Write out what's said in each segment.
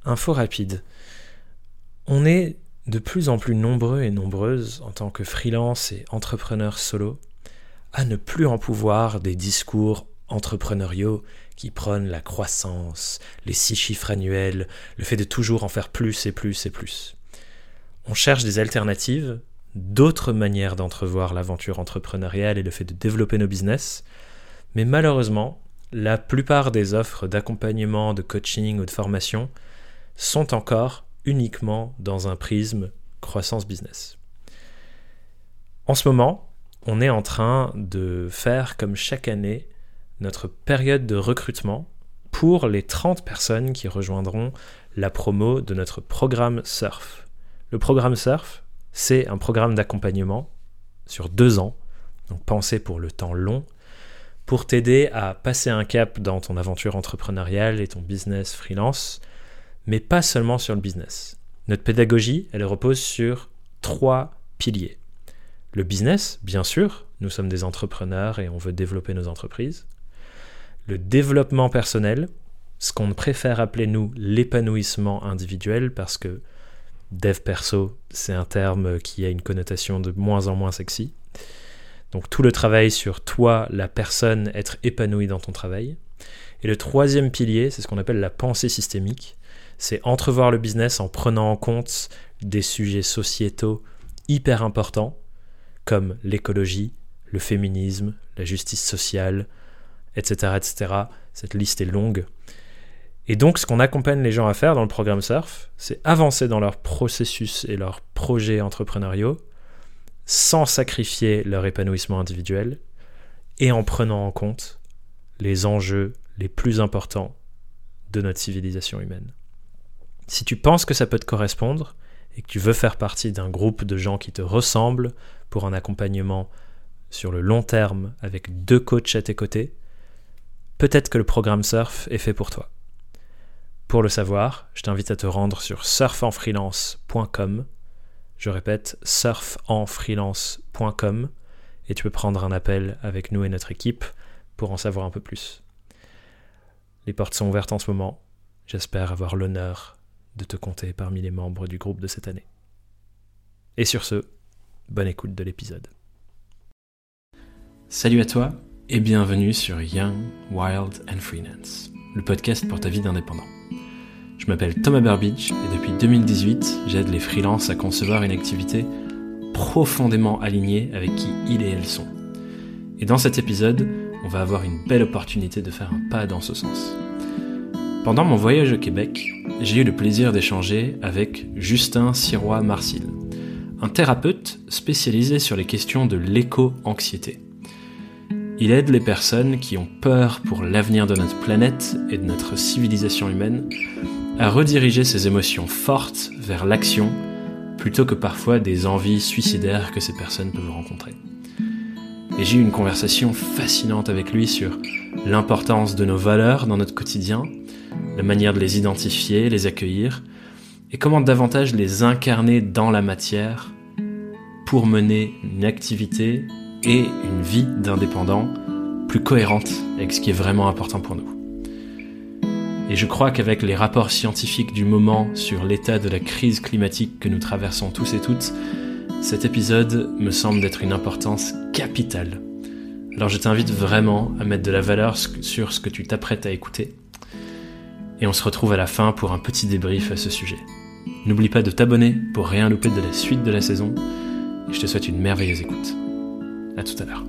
info rapide. On est de plus en plus nombreux et nombreuses en tant que freelance et entrepreneurs solo à ne plus en pouvoir des discours entrepreneuriaux qui prônent la croissance, les 6 chiffres annuels, le fait de toujours en faire plus et plus et plus. On cherche des alternatives, d'autres manières d'entrevoir l'aventure entrepreneuriale et le fait de développer nos business, mais malheureusement, la plupart des offres d'accompagnement, de coaching ou de formation sont encore uniquement dans un prisme croissance business. En ce moment, on est en train de faire comme chaque année notre période de recrutement pour les 30 personnes qui rejoindront la promo de notre programme Surf. Le programme Surf, c'est un programme d'accompagnement sur 2 ans, donc pensé pour le temps long, pour t'aider à passer un cap dans ton aventure entrepreneuriale et ton business freelance, mais pas seulement sur le business. Notre pédagogie, elle repose sur 3 piliers. Le business, bien sûr, nous sommes des entrepreneurs et on veut développer nos entreprises. Le développement personnel, ce qu'on préfère appeler nous l'épanouissement individuel, parce que dev perso, c'est un terme qui a une connotation de moins en moins sexy. Donc tout le travail sur toi, la personne, être épanoui dans ton travail. Et le 3e pilier, c'est ce qu'on appelle la pensée systémique. C'est entrevoir le business en prenant en compte des sujets sociétaux hyper importants, comme l'écologie, le féminisme, la justice sociale, etc., etc. Cette liste est longue. Et donc, ce qu'on accompagne les gens à faire dans le programme Surf, c'est avancer dans leur processus et leurs projets entrepreneuriaux sans sacrifier leur épanouissement individuel et en prenant en compte les enjeux les plus importants de notre civilisation humaine. Si tu penses que ça peut te correspondre et que tu veux faire partie d'un groupe de gens qui te ressemblent pour un accompagnement sur le long terme avec 2 coachs à tes côtés, peut-être que le programme Surf est fait pour toi. Pour le savoir, je t'invite à te rendre sur surfenfreelance.com. Je répète, surfenfreelance.com, et tu peux prendre un appel avec nous et notre équipe pour en savoir un peu plus. Les portes sont ouvertes en ce moment. J'espère avoir l'honneur de te compter parmi les membres du groupe de cette année. Et sur ce, bonne écoute de l'épisode. Salut à toi et bienvenue sur Young, Wild and Freelance, le podcast pour ta vie d'indépendant. Je m'appelle Thomas Burbidge et depuis 2018, j'aide les freelances à concevoir une activité profondément alignée avec qui ils et elles sont. Et dans cet épisode, on va avoir une belle opportunité de faire un pas dans ce sens. Pendant mon voyage au Québec, j'ai eu le plaisir d'échanger avec Justin Sirois-Marcil, un thérapeute spécialisé sur les questions de l'éco-anxiété. Il aide les personnes qui ont peur pour l'avenir de notre planète et de notre civilisation humaine à rediriger ces émotions fortes vers l'action plutôt que parfois des envies suicidaires que ces personnes peuvent rencontrer. Et j'ai eu une conversation fascinante avec lui sur l'importance de nos valeurs dans notre quotidien, la manière de les identifier, les accueillir, et comment davantage les incarner dans la matière pour mener une activité et une vie d'indépendant plus cohérente avec ce qui est vraiment important pour nous. Et je crois qu'avec les rapports scientifiques du moment sur l'état de la crise climatique que nous traversons tous et toutes, cet épisode me semble d'être une importance capitale. Alors je t'invite vraiment à mettre de la valeur sur ce que tu t'apprêtes à écouter. Et on se retrouve à la fin pour un petit débrief à ce sujet. N'oublie pas de t'abonner pour rien louper de la suite de la saison. Et je te souhaite une merveilleuse écoute. À tout à l'heure.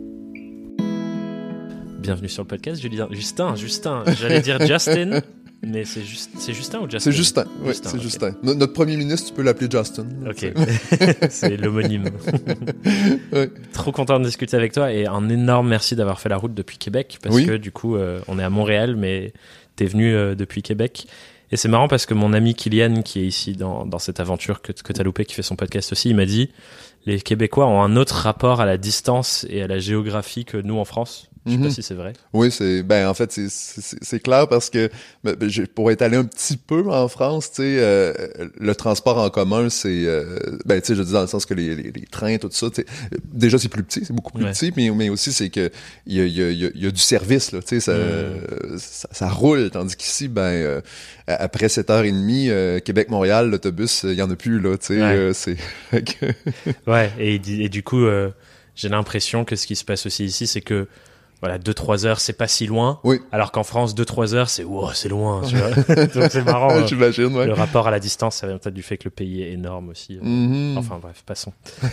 Bienvenue sur le podcast, Justin, j'allais dire Justin, mais c'est Justin ou Justin? C'est Justin, oui, c'est Justin. Notre premier ministre, tu peux l'appeler Justin. Ok, c'est l'homonyme. Ouais. Trop content de discuter avec toi et un énorme merci d'avoir fait la route depuis Québec, parce que du coup, on est à Montréal, mais t'es venu depuis Québec. Et c'est marrant parce que mon ami Kylian, qui est ici dans cette aventure que t'as loupé, qui fait son podcast aussi, il m'a dit les Québécois ont un autre rapport à la distance et à la géographie que nous en France. Je sais pas si c'est vrai. Oui, en fait, c'est clair parce que pour être allé un petit peu en France, tu sais, le transport en commun, c'est, tu sais, je dis dans le sens que les trains, tout ça, tu sais, déjà c'est plus petit, c'est beaucoup plus petit, mais aussi c'est que il y a du service, là, tu sais, ça roule, tandis qu'ici, après 7h30, Québec-Montréal, l'autobus, il y en a plus, là, tu sais, c'est... Ouais, et du coup, j'ai l'impression que ce qui se passe aussi ici, c'est que voilà, 2-3 heures, c'est pas si loin. Oui. Alors qu'en France, 2-3 heures, c'est loin, tu vois. Donc c'est marrant. J'imagine, ouais. Le rapport à la distance, ça vient peut-être du fait que le pays est énorme aussi. Enfin bref, passons.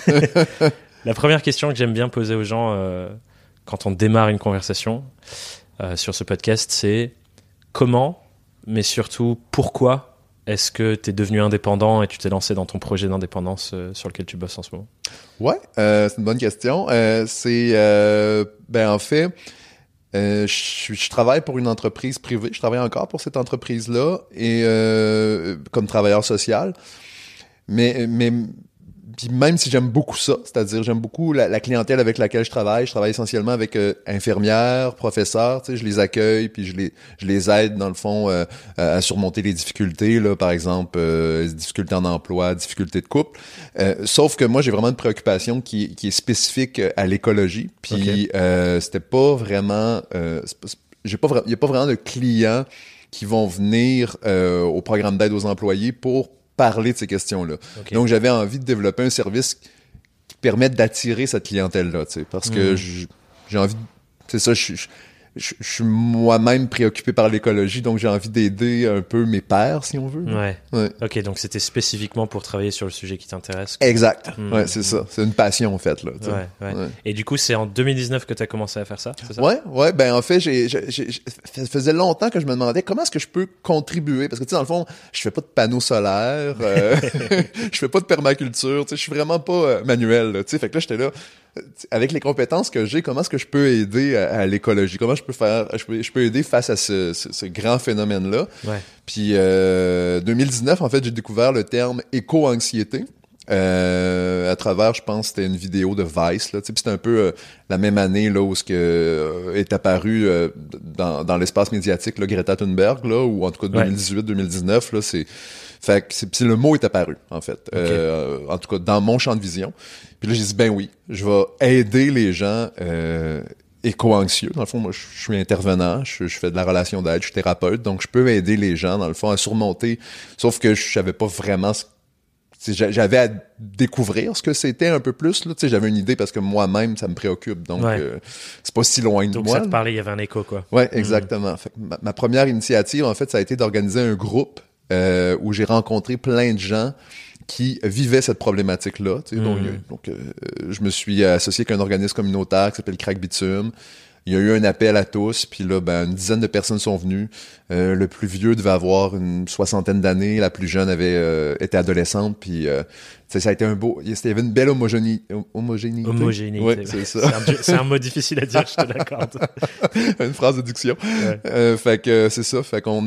La première question que j'aime bien poser aux gens quand on démarre une conversation sur ce podcast, c'est comment, mais surtout pourquoi est-ce que tu es devenu indépendant et tu t'es lancé dans ton projet d'indépendance sur lequel tu bosses en ce moment? Ouais, c'est une bonne question. En fait, je travaille pour une entreprise privée. Je travaille encore pour cette entreprise-là et comme travailleur social. Mais puis même si j'aime beaucoup ça, c'est-à-dire j'aime beaucoup la clientèle avec laquelle je travaille essentiellement avec infirmières, professeurs, tu sais, je les accueille puis je les aide dans le fond à surmonter les difficultés là, par exemple difficultés en emploi, difficultés de couple. Sauf que moi j'ai vraiment une préoccupation qui est spécifique à l'écologie, puis c'était pas vraiment il y a pas vraiment de clients qui vont venir au programme d'aide aux employés pour parler de ces questions-là. Okay. Donc, j'avais envie de développer un service qui permette d'attirer cette clientèle-là, tu sais, parce que j'ai envie... C'est ça, je suis moi-même préoccupé par l'écologie, donc j'ai envie d'aider un peu mes pairs, si on veut. Ouais. Ok, donc c'était spécifiquement pour travailler sur le sujet qui t'intéresse. Exact. Ouais, c'est ça. C'est une passion, en fait, là. Ouais. Et du coup, c'est en 2019 que tu as commencé à faire ça, c'est ça? Ouais. En fait, ça faisait longtemps que je me demandais comment est-ce que je peux contribuer, parce que, tu sais, dans le fond, je fais pas de panneaux solaires, je fais pas de permaculture, tu sais, je suis vraiment pas manuel, tu sais. Fait que là, j'étais là, avec les compétences que j'ai, comment est-ce que je peux aider à l'écologie? Comment je peux aider face à ce grand phénomène-là? Ouais. Puis 2019, en fait, j'ai découvert le terme éco-anxiété. À travers, je pense, c'était une vidéo de Vice, là, tu sais, c'était un peu la même année là où est apparu dans l'espace médiatique là, Greta Thunberg, là, ou en tout cas 2018-2019, là, fait que c'est le mot est apparu, en fait. En tout cas, dans mon champ de vision. Puis là, j'ai dit, ben oui, je vais aider les gens éco-anxieux. Dans le fond, moi, je suis intervenant, je fais de la relation d'aide, je suis thérapeute, donc je peux aider les gens, dans le fond, à surmonter. Sauf que je savais pas vraiment j'avais à découvrir ce que c'était un peu plus, là. Tu sais, j'avais une idée parce que moi-même, ça me préoccupe. Donc, c'est pas si loin de moi. Donc, ça te parlait, il y avait un écho, quoi. Ouais, exactement. Fait que ma première initiative, en fait, ça a été d'organiser un groupe où j'ai rencontré plein de gens qui vivaient cette problématique-là. Tu sais, donc, je me suis associé avec un organisme communautaire qui s'appelle Crack Bitume. Il y a eu un appel à tous, puis là, une dizaine de personnes sont venues. Le plus vieux devait avoir une 60aine d'années, la plus jeune était adolescente, puis ça a été un beau... Il y avait une belle homogénéité. Homogénéité. Oui, c'est ça. C'est un mot difficile à dire, je te l'accorde. Une phrase de diction. Ouais. Fait que c'est ça, fait qu'on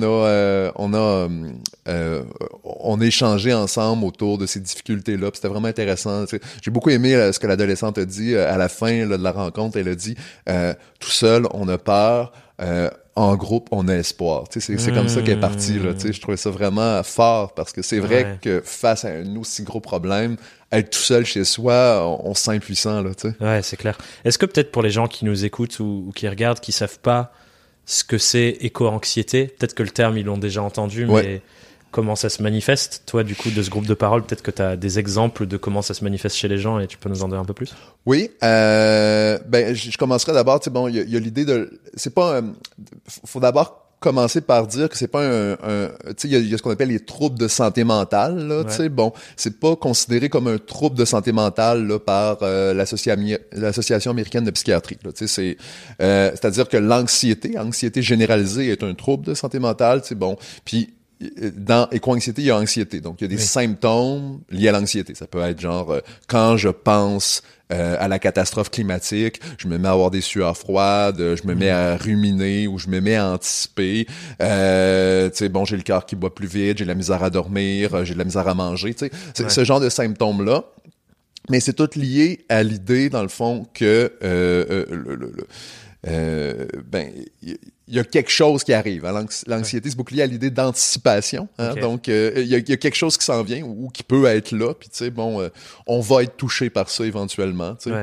on a échangé ensemble autour de ces difficultés-là, puis c'était vraiment intéressant. J'ai beaucoup aimé ce que l'adolescente a dit à la fin là, de la rencontre. Elle a dit tout seul, on a peur. En groupe, on a espoir. C'est comme ça qu'elle est partie. Là, je trouvais ça vraiment fort parce que c'est vrai que face à un aussi gros problème, être tout seul chez soi, on se sent impuissant. Là, t'sais. Ouais, c'est clair. Est-ce que peut-être pour les gens qui nous écoutent ou qui regardent, qui savent pas ce que c'est éco-anxiété, peut-être que le terme, ils l'ont déjà entendu, mais comment ça se manifeste? Toi, du coup, de ce groupe de parole, peut-être que tu as des exemples de comment ça se manifeste chez les gens et tu peux nous en dire un peu plus? Oui. Je commencerai d'abord, il y a l'idée de... C'est pas... faut d'abord commencer par dire que c'est pas tu sais, il y a ce qu'on appelle les troubles de santé mentale, là, tu sais, c'est pas considéré comme un trouble de santé mentale, là, par l'Association américaine de psychiatrie, là, tu sais, c'est-à-dire que anxiété généralisée est un trouble de santé mentale, tu sais, puis dans éco-anxiété, il y a anxiété. Donc, il y a des symptômes liés à l'anxiété. Ça peut être genre, quand je pense à la catastrophe climatique, je me mets à avoir des sueurs froides, je me mets à ruminer ou je me mets à anticiper. Tu sais, j'ai le cœur qui bat plus vite, j'ai de la misère à dormir, j'ai de la misère à manger. Tu sais, ce genre de symptômes-là. Mais c'est tout lié à l'idée, dans le fond, que ben il y a quelque chose qui arrive. Hein. L'anxiété, c'est beaucoup lié à l'idée d'anticipation. Hein. Okay. Donc, il y a quelque chose qui s'en vient ou qui peut être là. Puis, tu sais, bon, on va être touché par ça éventuellement. Tu sais.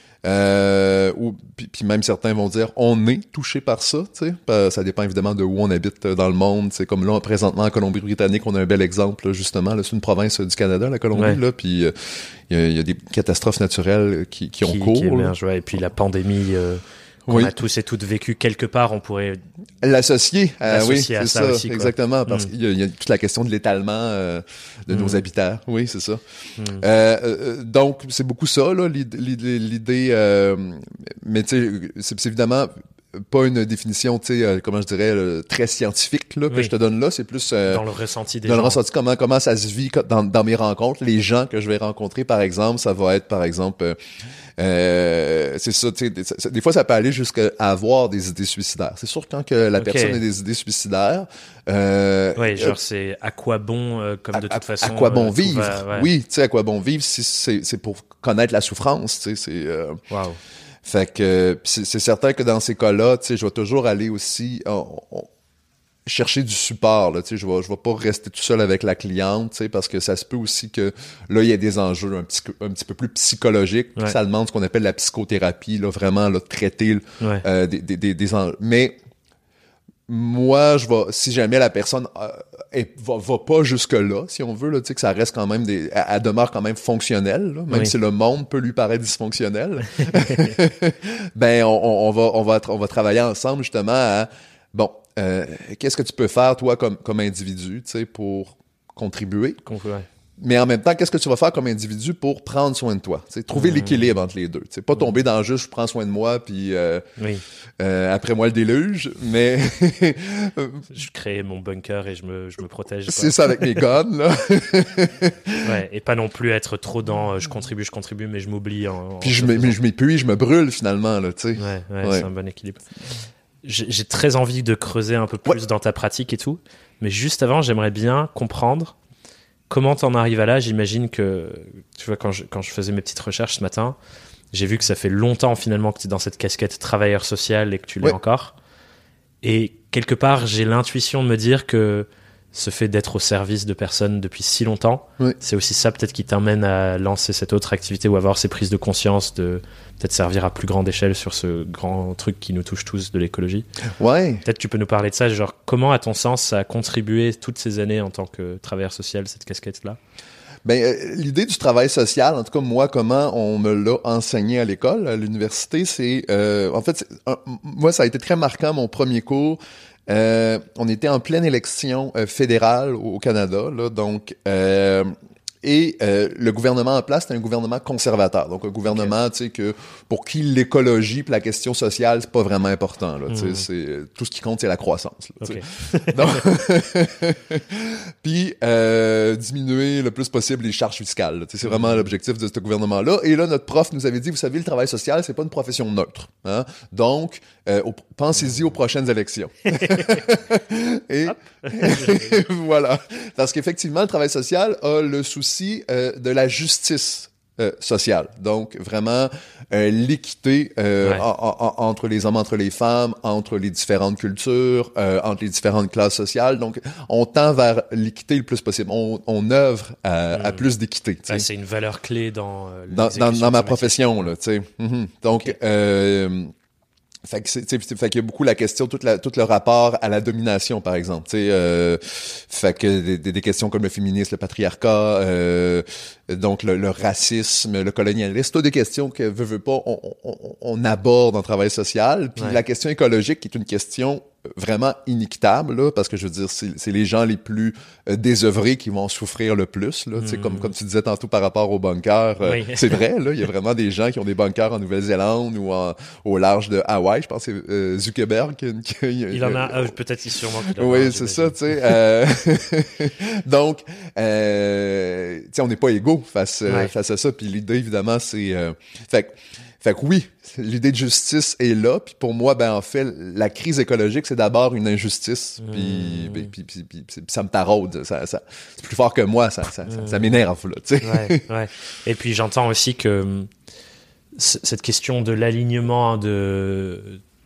Puis même certains vont dire on est touché par ça, tu sais. Ça dépend évidemment de où on habite dans le monde. C'est comme là présentement en Colombie-Britannique, on a un bel exemple là, justement. Là, c'est une province du Canada, la Colombie. Là, puis il y a des catastrophes naturelles qui ont cours. Qui émergent, et puis la pandémie. Qu'on a tous et toutes vécu quelque part, on pourrait l'associer oui, c'est ça aussi, exactement, parce qu'il y a toute la question de l'étalement de nos habitats. Oui, c'est ça. Donc, c'est beaucoup ça, là, l'idée mais tu sais, c'est évidemment pas une définition, tu sais, comment je dirais, très scientifique là, que je te donne là, c'est plus dans le ressenti des gens. Dans le ressenti, comment ça se vit dans mes rencontres. Les gens que je vais rencontrer, par exemple, ça va être, par exemple, c'est ça, tu sais, des fois, ça peut aller jusqu'à avoir des idées suicidaires. C'est sûr, quand que la personne a des idées suicidaires... genre, c'est à quoi bon, comme de toute façon... À quoi bon vivre? Oui, tu sais, à quoi bon vivre si c'est pour connaître la souffrance, tu sais, c'est... Wow. Fait que c'est certain que dans ces cas-là, tu sais, je vais toujours aller aussi chercher du support, là, tu sais, je vais pas rester tout seul avec la cliente, tu sais, parce que ça se peut aussi que là il y a des enjeux un petit peu plus psychologiques, ça demande ce qu'on appelle la psychothérapie, là, vraiment là, traiter des enjeux. Mais moi, si jamais la personne va pas jusque-là, si on veut, là, tu sais, que ça reste quand même elle demeure quand même fonctionnelle, là, même si le monde peut lui paraître dysfonctionnel, ben, on va travailler ensemble, justement, à, bon, qu'est-ce que tu peux faire, toi, comme individu, tu sais, pour contribuer? Mais en même temps, qu'est-ce que tu vas faire comme individu pour prendre soin de toi? T'sais, trouver l'équilibre entre les deux. T'sais, pas tomber dans juste je prends soin de moi puis après moi le déluge, mais je crée mon bunker et je me protège. C'est ça avec mes guns là. Et pas non plus être trop dans je contribue mais je m'oublie. Puis je m'épuise, je me brûle finalement là. Tu sais. C'est un bon équilibre. J'ai très envie de creuser un peu plus dans ta pratique et tout, mais juste avant, j'aimerais bien comprendre. Comment t'en arrives à là? J'imagine que, tu vois, quand je faisais mes petites recherches ce matin, j'ai vu que ça fait longtemps finalement que tu es dans cette casquette travailleur social et que tu l'es encore. Et quelque part, j'ai l'intuition de me dire que ce fait d'être au service de personnes depuis si longtemps, c'est aussi ça peut-être qui t'amène à lancer cette autre activité ou avoir ces prises de conscience de peut-être servir à plus grande échelle sur ce grand truc qui nous touche tous de l'écologie. Peut-être tu peux nous parler de ça, genre comment à ton sens ça a contribué toutes ces années en tant que travailleur social, cette casquette-là? Ben, l'idée du travail social, en tout cas moi, comment on me l'a enseigné à l'école, à l'université, c'est en fait, moi ça a été très marquant mon premier cours. On était en pleine élection fédérale au Canada, là, donc le gouvernement en place, c'était un gouvernement conservateur, donc un gouvernement, tu sais, que pour qui l'écologie puis la question sociale c'est pas vraiment important, là, tu sais, c'est tout ce qui compte c'est la croissance, là, donc, puis diminuer le plus possible les charges fiscales, tu sais, c'est vraiment l'objectif de ce gouvernement-là. Et là, notre prof nous avait dit, vous savez, le travail social c'est pas une profession neutre, hein, donc pensez-y aux prochaines élections. et voilà, parce qu'effectivement le travail social a le souci de la justice sociale. Donc, vraiment, l'équité entre les hommes, entre les femmes, entre les différentes cultures, entre les différentes classes sociales. Donc, on tend vers l'équité le plus possible. On œuvre à plus d'équité. C'est une valeur clé dans ma profession, là, tu sais. Donc, fait qu'il y a beaucoup la question, tout le rapport à la domination, par exemple. Fait que des questions comme le féminisme, le patriarcat, donc le racisme, le colonialisme, toutes des questions que veut pas, on aborde en travail social. Puis la question écologique, qui est une question vraiment inéquitable, là, parce que je veux dire, c'est les gens les plus désœuvrés qui vont souffrir le plus, là, comme tu disais tantôt par rapport aux bunkers, c'est vrai, là, il y a vraiment des gens qui ont des bunkers en Nouvelle-Zélande ou au large de Hawaï, je pense que c'est Zuckerberg il en a, peut-être sûrement qu'il en a. Oui, c'est ça, tu sais. Donc, tu sais, on n'est pas égaux face à ça, puis l'idée, évidemment, c'est... Fait que oui, l'idée de justice est là, puis pour moi, ben en fait, la crise écologique, c'est d'abord une injustice, puis ça me taraude, ça c'est plus fort que moi, ça m'énerve, là, tu sais. Ouais. Et puis j'entends aussi que cette question de l'alignement de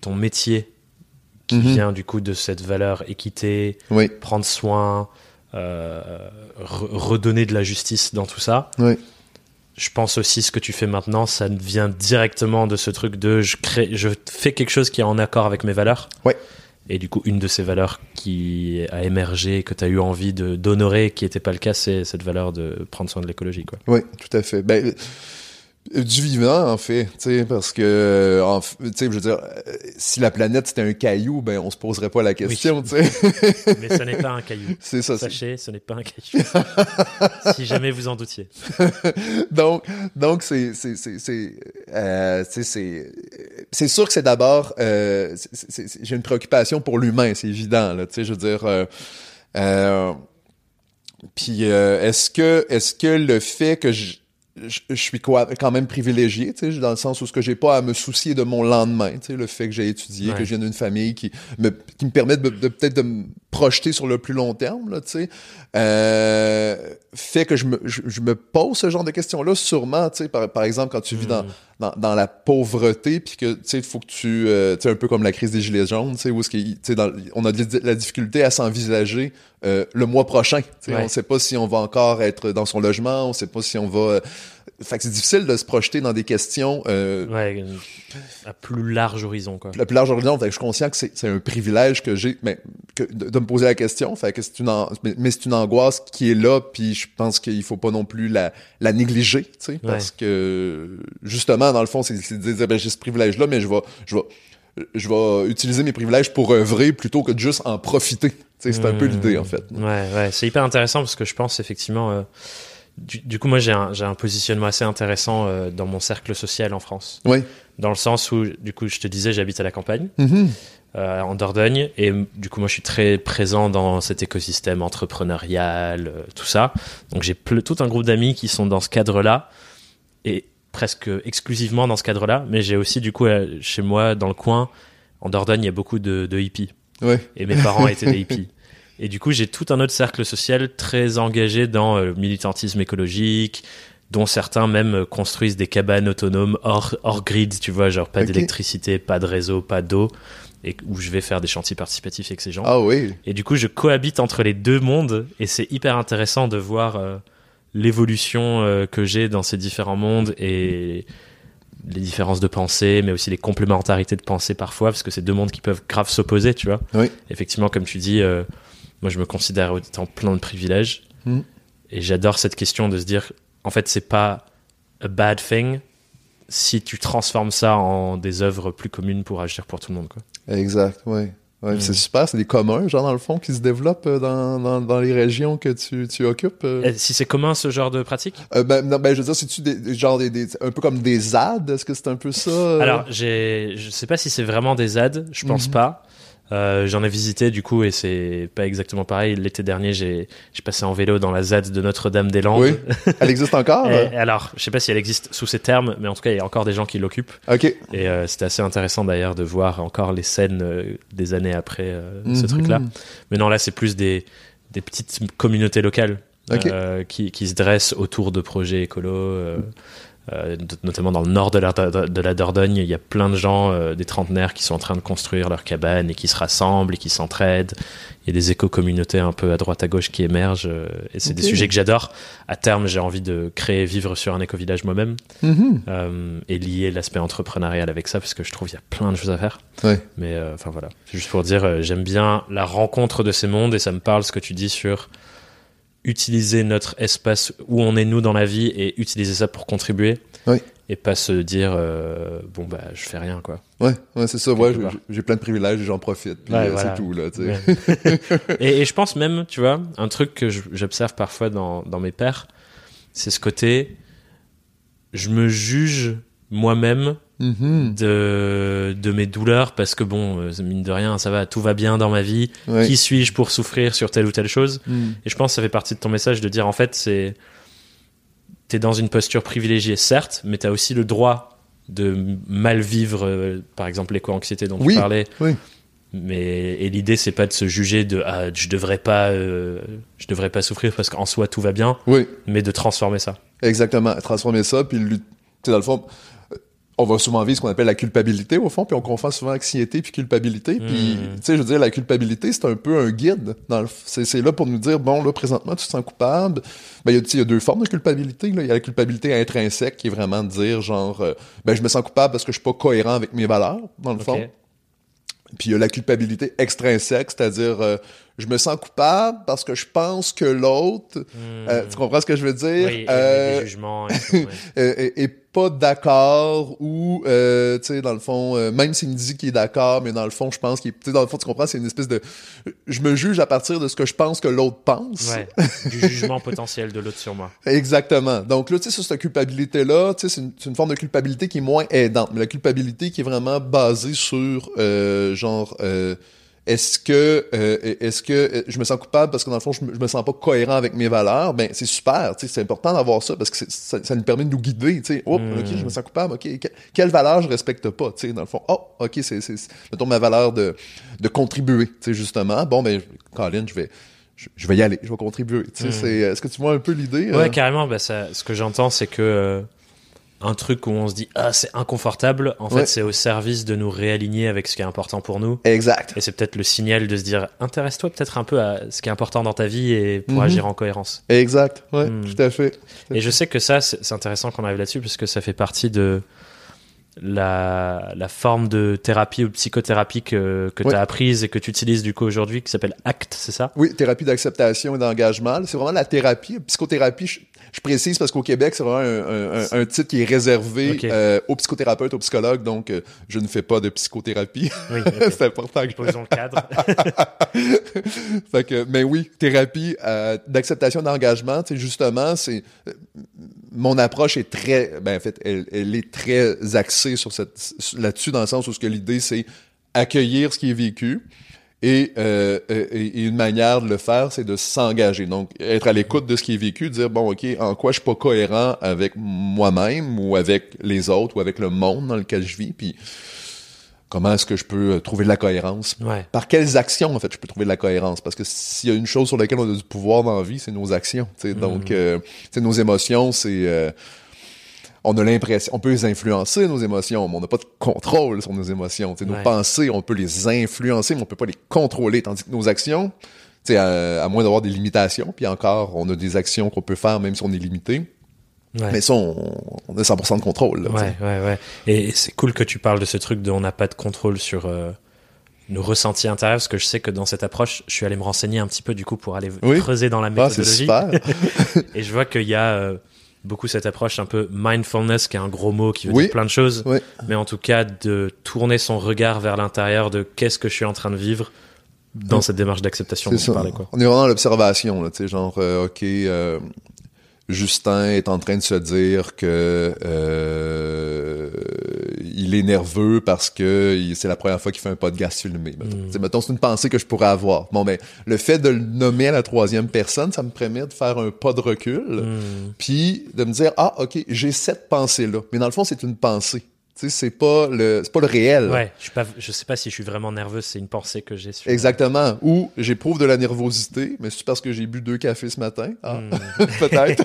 ton métier qui vient du coup de cette valeur équité, Oui. prendre soin, redonner de la justice dans tout ça. Oui. Je pense aussi ce que tu fais maintenant, ça vient directement de ce truc de je fais quelque chose qui est en accord avec mes valeurs. Ouais. Et du coup, une de ces valeurs qui a émergé, que tu as eu envie d'honorer, qui n'était pas le cas, c'est cette valeur de prendre soin de l'écologie, quoi. Oui, tout à fait. Ben, du vivant, en fait, tu sais, parce que, tu sais, je veux dire, si la planète c'était un caillou, ben, on se poserait pas la question, tu sais. Mais ce n'est pas un caillou. C'est ça. Sachez, ce n'est pas un caillou. Si jamais vous en doutiez. donc, c'est sûr que c'est d'abord, j'ai une préoccupation pour l'humain, c'est évident, là, tu sais, je veux dire, puis est-ce que le fait que je suis quand même privilégié, tu sais, dans le sens où ce que j'ai pas à me soucier de mon lendemain, tu sais, le fait que j'ai étudié, que je viens d'une famille qui me permet de peut-être de me projeter sur le plus long terme, là, tu sais, fait que je me pose ce genre de questions-là sûrement, tu sais, par exemple, quand tu vis dans la pauvreté, puis que, tu sais, il faut que tu sais, un peu comme la crise des Gilets jaunes, tu sais, où tu sais, on a de la difficulté à s'envisager le mois prochain, tu sais, on sait pas si on va encore être dans son logement, on sait pas si on va... Fait que c'est difficile de se projeter dans des questions... à plus large horizon, quoi. À plus large horizon, fait que je suis conscient que c'est un privilège que j'ai, mais de me poser la question, fait que c'est une angoisse qui est là, puis je pense qu'il faut pas non plus la négliger, tu sais, parce que, justement, dans le fond, c'est de dire, ben, j'ai ce privilège-là, mais je vais utiliser mes privilèges pour œuvrer plutôt que de juste en profiter. Tu sais, c'est un peu l'idée, en fait. Ouais, c'est hyper intéressant parce que je pense, effectivement... Du coup, moi, j'ai un positionnement assez intéressant dans mon cercle social en France. Oui. Dans le sens où, du coup, je te disais, j'habite à la campagne, en Dordogne, et du coup, moi, je suis très présent dans cet écosystème entrepreneurial, tout ça. Donc, j'ai tout un groupe d'amis qui sont dans ce cadre-là, et presque exclusivement dans ce cadre-là. Mais j'ai aussi, du coup, chez moi, dans le coin, en Dordogne, il y a beaucoup de hippies. Ouais. Et mes parents étaient des hippies. Et du coup, j'ai tout un autre cercle social très engagé dans le militantisme écologique, dont certains même construisent des cabanes autonomes hors grid, tu vois, genre pas d'électricité, pas de réseau, pas d'eau, et où je vais faire des chantiers participatifs avec ces gens. Ah oui. Et du coup, je cohabite entre les deux mondes, et c'est hyper intéressant de voir l'évolution que j'ai dans ces différents mondes et les différences de pensée, mais aussi les complémentarités de pensée parfois, parce que c'est deux mondes qui peuvent grave s'opposer, tu vois. Oui. Effectivement, comme tu dis... moi, je me considère étant plein de privilèges. Et j'adore cette question de se dire, en fait, c'est pas a bad thing si tu transformes ça en des œuvres plus communes pour agir pour tout le monde, quoi. Exact, oui. Ouais, c'est super, c'est des communs, genre, dans le fond, qui se développent dans les régions que tu occupes. Si c'est commun, ce genre de pratique? Non, je veux dire, c'est-tu un peu comme des ZAD? Est-ce que c'est un peu ça? Alors, je sais pas si c'est vraiment des ZAD, je pense pas. J'en ai visité du coup et c'est pas exactement pareil. L'été dernier, j'ai passé en vélo dans la ZAD de Notre-Dame-des-Landes. Oui. Elle existe encore? Alors, je sais pas si elle existe sous ces termes, mais en tout cas, il y a encore des gens qui l'occupent. Ok. Et c'était assez intéressant d'ailleurs de voir encore les scènes des années après ce truc-là. Mais non, là, c'est plus des petites communautés locales qui se dressent autour de projets écolos. Notamment dans le nord de la Dordogne, il y a plein de gens, des trentenaires qui sont en train de construire leur cabane et qui se rassemblent et qui s'entraident. Il y a des éco-communautés un peu à droite à gauche qui émergent et c'est des sujets que j'adore. À terme, j'ai envie de vivre sur un éco-village moi-même et lier l'aspect entrepreneurial avec ça parce que je trouve qu'il y a plein de choses à faire. Ouais. Mais enfin voilà, c'est juste pour dire, j'aime bien la rencontre de ces mondes et ça me parle ce que tu dis sur utiliser notre espace où on est nous dans la vie et utiliser ça pour contribuer et pas se dire je fais rien, quoi. Ouais, c'est ça. Ouais, j'ai plein de privilèges et j'en profite, puis c'est tout, là, tu sais. Et je pense même, tu vois, un truc que j'observe parfois dans mes pairs, c'est ce côté je me juge moi-même de mes douleurs parce que mine de rien, ça va, tout va bien dans ma vie. Qui suis-je pour souffrir sur telle ou telle chose? Et je pense que ça fait partie de ton message de dire, en fait, t'es dans une posture privilégiée, certes, mais t'as aussi le droit de mal vivre, par exemple, l'éco-anxiété dont tu parlais. Oui. Et l'idée, c'est pas de se juger de je devrais pas souffrir parce qu'en soi tout va bien, mais de transformer ça. Exactement, transformer ça, puis dans le fond, on va souvent vivre ce qu'on appelle la culpabilité, au fond, puis on confond souvent anxiété puis culpabilité. Puis, tu sais, je veux dire, la culpabilité, c'est un peu un guide. C'est là pour nous dire, bon, là, présentement, tu te sens coupable. Ben, il y a deux formes de culpabilité, là. Il y a la culpabilité intrinsèque, qui est vraiment de dire, genre, ben, je me sens coupable parce que je suis pas cohérent avec mes valeurs, dans le fond. Puis il y a la culpabilité extrinsèque, c'est-à-dire je me sens coupable parce que je pense que l'autre, tu comprends ce que je veux dire? Oui, des jugements et tout, est pas d'accord ou, tu sais, dans le fond, même s'il me dit qu'il est d'accord, mais dans le fond, je pense qu'il est... Tu sais, dans le fond, tu comprends, c'est une espèce de... Je me juge à partir de ce que je pense que l'autre pense. Ouais, du jugement potentiel de l'autre sur moi. Exactement. Donc là, tu sais, sur cette culpabilité-là, tu sais, c'est une forme de culpabilité qui est moins aidante, mais la culpabilité qui est vraiment basée sur, est-ce que je me sens coupable parce que dans le fond je me sens pas cohérent avec mes valeurs? Ben c'est super, tu sais, c'est important d'avoir ça parce que ça nous permet de nous guider, tu sais. Ok, je me sens coupable, ok, quelle valeur je respecte pas, tu sais, dans le fond. Oh, ok, c'est mettons ma valeur de contribuer, tu sais, justement. Bon, ben Colin, je vais y aller, je vais contribuer. Tu sais, est-ce que tu vois un peu l'idée? Ouais, carrément. Ben ce que j'entends, c'est que un truc où on se dit c'est inconfortable, en fait c'est au service de nous réaligner avec ce qui est important pour nous. Exact. Et c'est peut-être le signal de se dire intéresse-toi peut-être un peu à ce qui est important dans ta vie et pour agir en cohérence. Exact, ouais, tout à fait. Et je sais que ça c'est intéressant qu'on arrive là-dessus parce que ça fait partie de la forme de thérapie ou de psychothérapie que tu as apprise et que tu utilises du coup aujourd'hui qui s'appelle ACT, c'est ça? Oui, thérapie d'acceptation et d'engagement. C'est vraiment la thérapie. Psychothérapie, je précise parce qu'au Québec, c'est vraiment un titre qui est réservé aux psychothérapeutes, aux psychologues, donc je ne fais pas de psychothérapie. Oui, c'est important que posons le cadre. Fait que, mais oui, thérapie d'acceptation d'engagement, tu sais, justement, c'est mon approche est très, en fait, elle est très axée sur là-dessus, dans le sens où ce que l'idée, c'est accueillir ce qui est vécu. Et une manière de le faire, c'est de s'engager. Donc, être à l'écoute de ce qui est vécu, dire, bon, OK, en quoi je suis pas cohérent avec moi-même ou avec les autres ou avec le monde dans lequel je vis, puis comment est-ce que je peux trouver de la cohérence? Par quelles actions, en fait, je peux trouver de la cohérence? Parce que s'il y a une chose sur laquelle on a du pouvoir dans la vie, c'est nos actions. Donc, nos émotions, c'est... on a l'impression, on peut les influencer, nos émotions, mais on n'a pas de contrôle sur nos émotions. Nos pensées, on peut les influencer, mais on peut pas les contrôler. Tandis que nos actions, à moins d'avoir des limitations, puis encore, on a des actions qu'on peut faire même si on est limité. Mais ça, on a 100% de contrôle. Là, ouais. Et c'est cool que tu parles de ce truc de on n'a pas de contrôle sur nos ressentis intérieurs, parce que je sais que dans cette approche, je suis allé me renseigner un petit peu du coup pour aller creuser dans la méthodologie. C'est super. Et je vois qu'il y a beaucoup cette approche un peu mindfulness, qui est un gros mot qui veut dire plein de choses, mais en tout cas de tourner son regard vers l'intérieur de qu'est-ce que je suis en train de vivre dans cette démarche d'acceptation dont tu parlais, quoi. On est vraiment dans l'observation, là, tu sais, genre, OK, Justin est en train de se dire que il est nerveux parce que c'est la première fois qu'il fait un podcast filmé. Mettons, c'est une pensée que je pourrais avoir. Bon, ben, le fait de le nommer à la troisième personne, ça me permet de faire un pas de recul, puis de me dire, OK, j'ai cette pensée-là. Mais dans le fond, c'est une pensée. Tu sais, c'est pas le réel. Ouais, je sais pas si je suis vraiment nerveux, c'est une pensée que j'ai sur... Exactement. Ou j'éprouve de la nervosité, mais c'est parce que j'ai bu 2 cafés ce matin. Peut-être.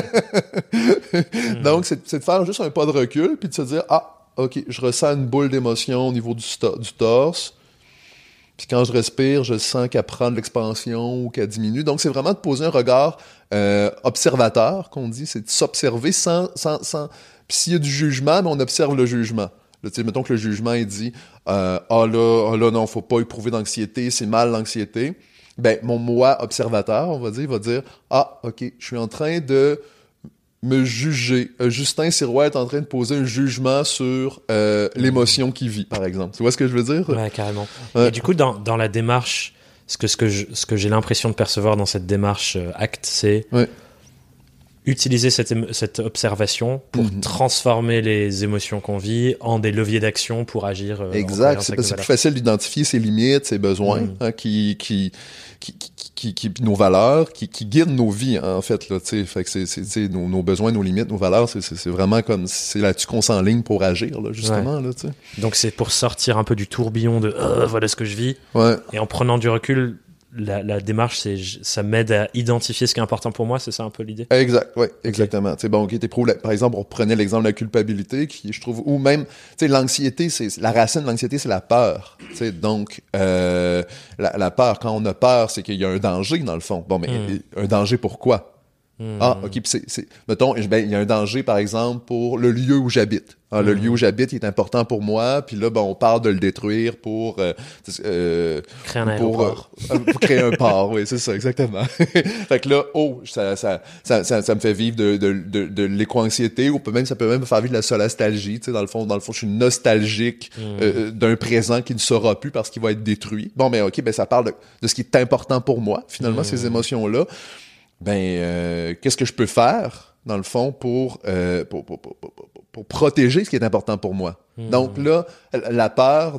Donc, c'est de faire juste un pas de recul, puis de se dire, OK, je ressens une boule d'émotion au niveau du torse. Puis quand je respire, je sens qu'elle prend de l'expansion ou qu'elle diminue. Donc, c'est vraiment de poser un regard observateur, qu'on dit, c'est de s'observer sans puis s'il y a du jugement, mais on observe le jugement. Là, mettons que le jugement, il dit là, non, faut pas éprouver d'anxiété, c'est mal l'anxiété. Ben, mon moi observateur, on va dire, va dire OK, je suis en train de me juger. Justin Sirois est en train de poser un jugement sur l'émotion qu'il vit, par exemple. Tu vois ce que je veux dire? Ouais, carrément. Et du coup, dans la démarche, ce que j'ai l'impression de percevoir dans cette démarche ACT, c'est utiliser cette observation pour transformer les émotions qu'on vit en des leviers d'action pour agir. Exact. C'est plus facile d'identifier ses limites, ses besoins, qui nos valeurs, qui guident nos vies, en fait, là, tu sais. Fait que c'est nos besoins, nos limites, nos valeurs, c'est vraiment comme, c'est là-dessus qu'on s'enligne pour agir, là, justement, là, tu sais. Donc c'est pour sortir un peu du tourbillon de, voilà ce que je vis. Ouais. Et en prenant du recul, la démarche, ça m'aide à identifier ce qui est important pour moi, c'est ça un peu l'idée? Exact, oui, exactement. Okay. Bon, par exemple, on prenait l'exemple de la culpabilité, qui, je trouve, ou même, l'anxiété, la racine de l'anxiété, c'est la peur. Donc, la peur, quand on a peur, c'est qu'il y a un danger, dans le fond. Bon, mais un danger pourquoi? Ah, OK, puis mettons, il y a un danger, par exemple, pour le lieu où j'habite. Le lieu où j'habite, il est important pour moi, puis là, on parle de le détruire pour... créer un aéroport. Pour créer un port, oui, c'est ça, exactement. Fait que là, ça me fait vivre de l'éco-anxiété, ou ça peut même me faire vivre de la solastalgie, tu sais, dans le fond, je suis nostalgique d'un présent qui ne sera plus parce qu'il va être détruit. Bon, mais OK, ça parle de ce qui est important pour moi, finalement, ces émotions-là. Qu'est-ce que je peux faire, dans le fond, pour protéger ce qui est important pour moi? Donc là, la peur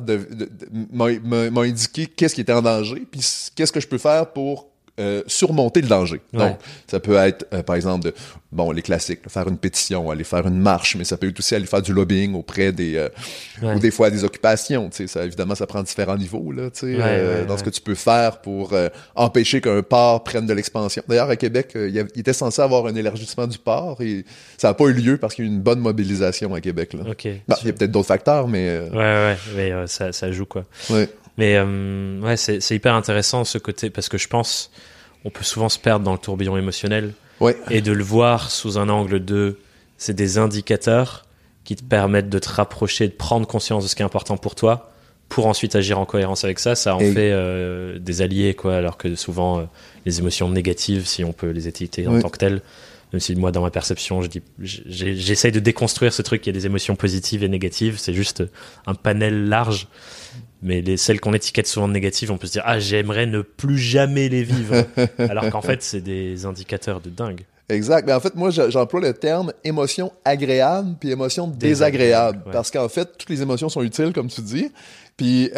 m'a indiqué qu'est-ce qui était en danger, puis qu'est-ce que je peux faire pour surmonter le danger. Ouais. Donc, ça peut être, par exemple, les classiques, faire une pétition, aller faire une marche, mais ça peut être aussi aller faire du lobbying auprès ou des fois des occupations, tu sais, évidemment, ça prend différents niveaux, là, tu sais, dans ce que tu peux faire pour empêcher qu'un port prenne de l'expansion. D'ailleurs, à Québec, il était censé avoir un élargissement du port et ça n'a pas eu lieu parce qu'il y a eu une bonne mobilisation à Québec, là. OK. Il y a peut-être d'autres facteurs, mais... mais ça joue, quoi. Ouais. Mais c'est hyper intéressant ce côté, parce que je pense on peut souvent se perdre dans le tourbillon émotionnel et de le voir sous un angle c'est des indicateurs qui te permettent de te rapprocher, de prendre conscience de ce qui est important pour toi pour ensuite agir en cohérence avec ça en fait des alliés, quoi, alors que souvent les émotions négatives, si on peut les étiqueter en tant que telles, même si moi dans ma perception j'essaye de déconstruire ce truc, il y a des émotions positives et négatives, c'est juste un panel large. Mais celles qu'on étiquette souvent négatives, on peut se dire « Ah, j'aimerais ne plus jamais les vivre ». Alors qu'en fait, c'est des indicateurs de dingue. Exact. Mais en fait, moi, j'emploie le terme émotion agréable puis émotion désagréable. Ouais. Parce qu'en fait, toutes les émotions sont utiles, comme tu dis. Puis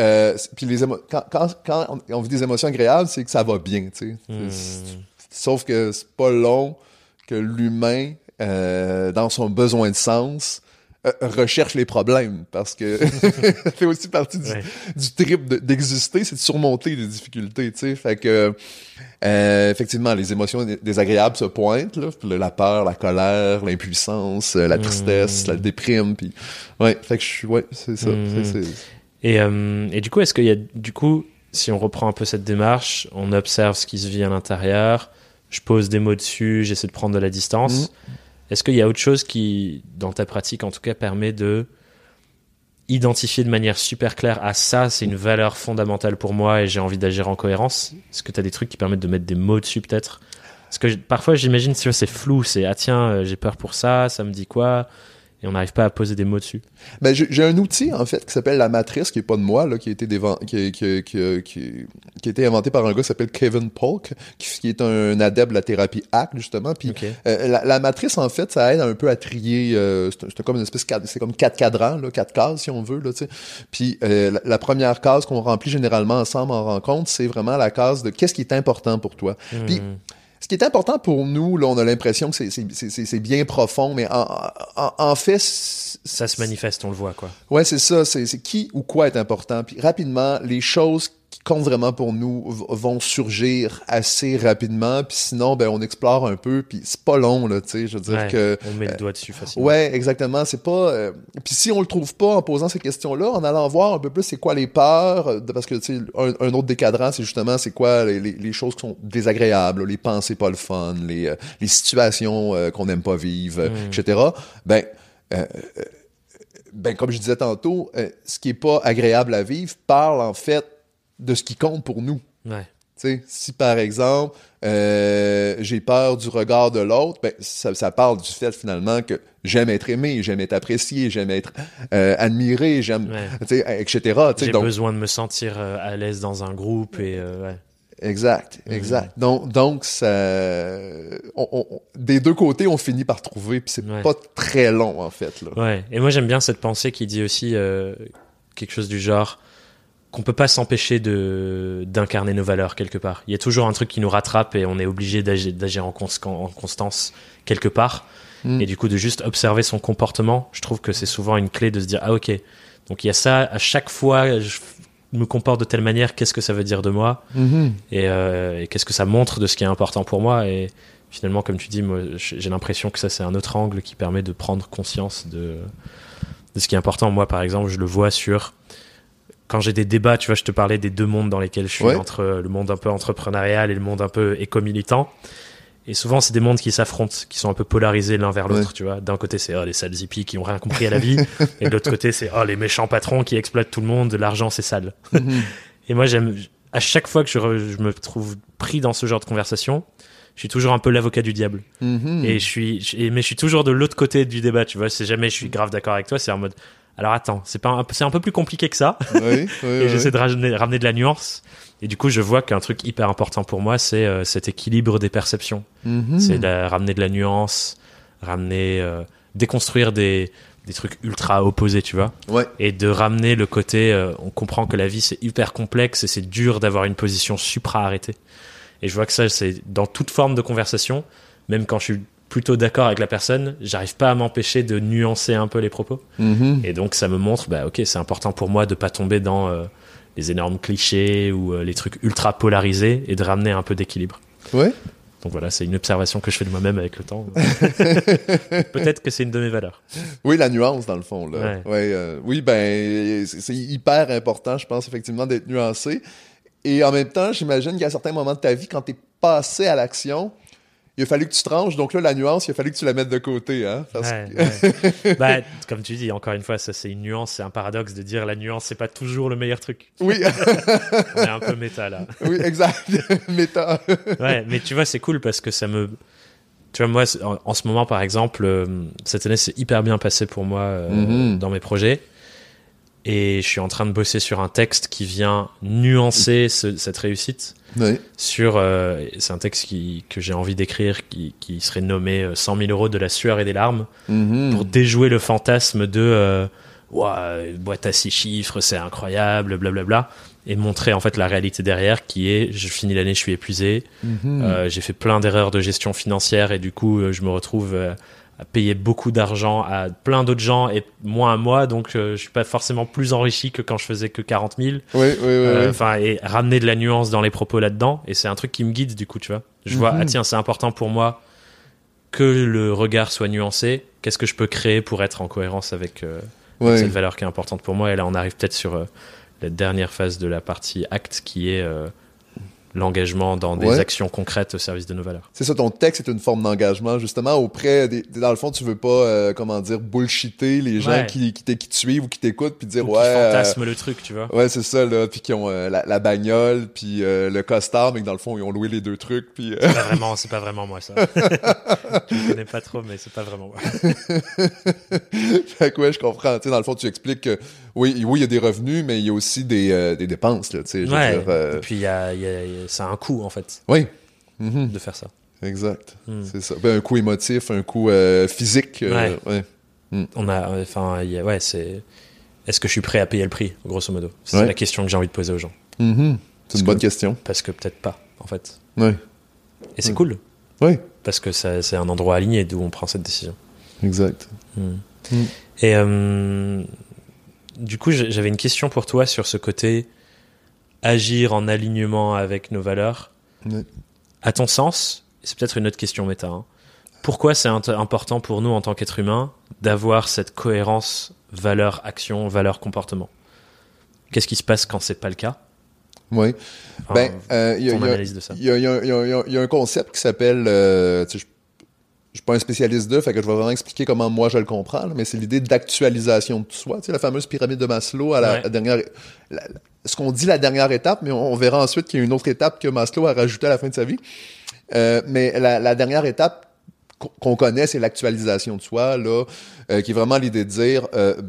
quand on vit des émotions agréables, c'est que ça va bien, tu sais. Sauf que c'est pas long que l'humain, dans son besoin de sens, recherche les problèmes, parce que ça fait aussi partie du trip d'exister, c'est de surmonter les difficultés, tu sais. Fait que effectivement, les émotions désagréables se pointent, là, la peur, la colère, l'impuissance, la tristesse, la déprime, puis fait que c'est ça. Et du coup, est-ce qu'il y a si on reprend un peu cette démarche, on observe ce qui se vit à l'intérieur, je pose des mots dessus, j'essaie de prendre de la distance. Est-ce qu'il y a autre chose qui, dans ta pratique en tout cas, permet de identifier de manière super claire ça, c'est une valeur fondamentale pour moi et j'ai envie d'agir en cohérence? Est-ce que tu as des trucs qui permettent de mettre des mots dessus peut-être? Parce que parfois j'imagine que c'est flou, c'est tiens, j'ai peur pour ça me dit quoi? Et on n'arrive pas à poser des mots dessus. J'ai un outil, en fait, qui s'appelle la matrice, qui est pas de moi, là, qui a été inventé par un gars qui s'appelle Kevin Polk, qui est un adepte de la thérapie ACT, justement. Puis la matrice, en fait, ça aide un peu à trier, c'est comme une espèce c'est comme 4 cadrans, là, 4 cases, si on veut, là, tu sais. Puis la première case qu'on remplit généralement ensemble en rencontre, c'est vraiment la case de qu'est-ce qui est important pour toi. Puis ce qui est important pour nous, là, on a l'impression que c'est bien profond, mais en fait... Ça se manifeste, on le voit, quoi. Ouais, c'est ça. C'est qui ou quoi est important. Puis rapidement, les choses qui comptent vraiment pour nous vont surgir assez rapidement. Puis sinon, on explore un peu. Puis c'est pas long, là, tu sais. Je veux dire que... On met le doigt dessus facilement. Ouais, exactement. C'est pas... Puis si on le trouve pas en posant ces questions-là, en allant voir un peu plus c'est quoi les peurs, parce que, tu sais, un autre décadrant, c'est justement c'est quoi les choses qui sont désagréables, les pensées pas le fun, les situations qu'on n'aime pas vivre, etc. Comme je disais tantôt, ce qui est pas agréable à vivre parle en fait de ce qui compte pour nous. Ouais. T'sais, si par exemple j'ai peur du regard de l'autre, ça parle du fait finalement que j'aime être aimé, j'aime être apprécié, j'aime être admiré, etc. J'ai besoin de me sentir à l'aise dans un groupe et Exact. Donc ça, des deux côtés, on finit par trouver, puis c'est pas très long en fait, là. Ouais. Et moi j'aime bien cette pensée qui dit aussi quelque chose du genre qu'on peut pas s'empêcher d'incarner nos valeurs quelque part. Il y a toujours un truc qui nous rattrape et on est obligé d'agir en constance quelque part. Et du coup de juste observer son comportement, je trouve que c'est souvent une clé de se dire ok. Donc il y a ça à chaque fois me comporte de telle manière, qu'est-ce que ça veut dire de moi et qu'est-ce que ça montre de ce qui est important pour moi. Et finalement, comme tu dis, moi, j'ai l'impression que ça, c'est un autre angle qui permet de prendre conscience de ce qui est important. Moi, par exemple, je le vois quand j'ai des débats, tu vois, je te parlais des deux mondes dans lesquels je suis, entre le monde un peu entrepreneurial et le monde un peu éco-militant. Et souvent, c'est des mondes qui s'affrontent, qui sont un peu polarisés l'un vers l'autre, tu vois. D'un côté, c'est les sales hippies qui ont rien compris à la vie. Et de l'autre côté, c'est les méchants patrons qui exploitent tout le monde, l'argent, c'est sale. Et moi, à chaque fois que je me trouve pris dans ce genre de conversation, je suis toujours un peu l'avocat du diable. Et mais je suis toujours de l'autre côté du débat, tu vois. C'est jamais je suis grave d'accord avec toi, c'est en mode, alors attends, c'est un peu plus compliqué que ça. Et j'essaie de ramener de la nuance. Et du coup, je vois qu'un truc hyper important pour moi, c'est cet équilibre des perceptions. C'est ramener de la nuance, déconstruire des trucs ultra opposés, tu vois. Et de ramener le côté, on comprend que la vie, c'est hyper complexe et c'est dur d'avoir une position supra-arrêtée. Et je vois que ça, c'est dans toute forme de conversation, même quand je suis plutôt d'accord avec la personne, j'arrive pas à m'empêcher de nuancer un peu les propos. Et donc, ça me montre, ok, c'est important pour moi de pas tomber dans les énormes clichés ou les trucs ultra polarisés et de ramener un peu d'équilibre. Donc voilà, c'est une observation que je fais de moi-même avec le temps. Peut-être que c'est une de mes valeurs. Oui, la nuance, dans le fond, là. Oui, c'est hyper important, je pense, effectivement, d'être nuancé. Et en même temps, j'imagine qu'il y a certains moments de ta vie, quand t'es passé à l'action, il a fallu que tu tranches. Donc là, la nuance, il a fallu que tu la mettes de côté. Hein, comme tu dis, encore une fois, ça c'est une nuance, c'est un paradoxe de dire la nuance, c'est pas toujours le meilleur truc. Oui. On est un peu méta, là. Oui, exact. Méta. Mais tu vois, c'est cool parce que ça me... Tu vois, moi, en ce moment, par exemple, cette année, c'est hyper bien passé pour moi dans mes projets. Et je suis en train de bosser sur un texte qui vient nuancer cette réussite. C'est un texte que j'ai envie d'écrire qui serait nommé 100 000 € de la sueur et des larmes pour déjouer le fantasme de boîte à 6 chiffres, c'est incroyable, blablabla, et montrer en fait la réalité derrière qui est je finis l'année, je suis épuisé, j'ai fait plein d'erreurs de gestion financière et du coup je me retrouve à payer beaucoup d'argent à plein d'autres gens et moins à moi, donc je suis pas forcément plus enrichi que quand je faisais que 40 000. Et ramener de la nuance dans les propos là-dedans, et c'est un truc qui me guide du coup, tu vois. Je vois, tiens, c'est important pour moi que le regard soit nuancé, qu'est-ce que je peux créer pour être en cohérence avec cette valeur qui est importante pour moi. Et là, on arrive peut-être sur la dernière phase de la partie acte qui est l'engagement dans des actions concrètes au service de nos valeurs. C'est ça, ton texte est une forme d'engagement, justement, auprès des... Dans le fond, tu veux pas, bullshitter les gens qui te suivent ou qui t'écoutent, puis dire, qui fantasment le truc, tu vois. Ouais, c'est ça, là, puis qui ont la bagnole, puis le costard, mais que dans le fond, ils ont loué les deux trucs, puis... C'est pas vraiment moi, ça. Je ne connais pas trop, mais c'est pas vraiment moi. Fait que je comprends. Tu sais, dans le fond, tu expliques que, oui, il y a des revenus, mais il y a aussi des dépenses, là, tu sais. Et puis, ça a un coût, en fait. De faire ça. Exact. C'est ça. Un coût émotif, un coût physique. C'est... Est-ce que je suis prêt à payer le prix, grosso modo? C'est la question que j'ai envie de poser aux gens. C'est une bonne question. Parce que peut-être pas, en fait. Et c'est cool. Parce que c'est un endroit aligné d'où on prend cette décision. Exact. Et du coup, j'avais une question pour toi sur ce côté agir en alignement avec nos valeurs. À ton sens, c'est peut-être une autre question méta, hein, pourquoi c'est important pour nous en tant qu'êtres humains d'avoir cette cohérence valeur-action, valeur-comportement? Qu'est-ce qui se passe quand c'est pas le cas? Ton analyse de ça. Il y a un concept qui s'appelle... je suis pas un spécialiste fait que je vais vraiment expliquer comment moi je le comprends, là, mais c'est l'idée d'actualisation de soi. Tu sais, la fameuse pyramide de Maslow à la dernière... ce qu'on dit la dernière étape, mais on verra ensuite qu'il y a une autre étape que Maslow a rajoutée à la fin de sa vie. Mais la dernière étape qu'on connaît, c'est l'actualisation de soi, là, qui est vraiment l'idée de dire,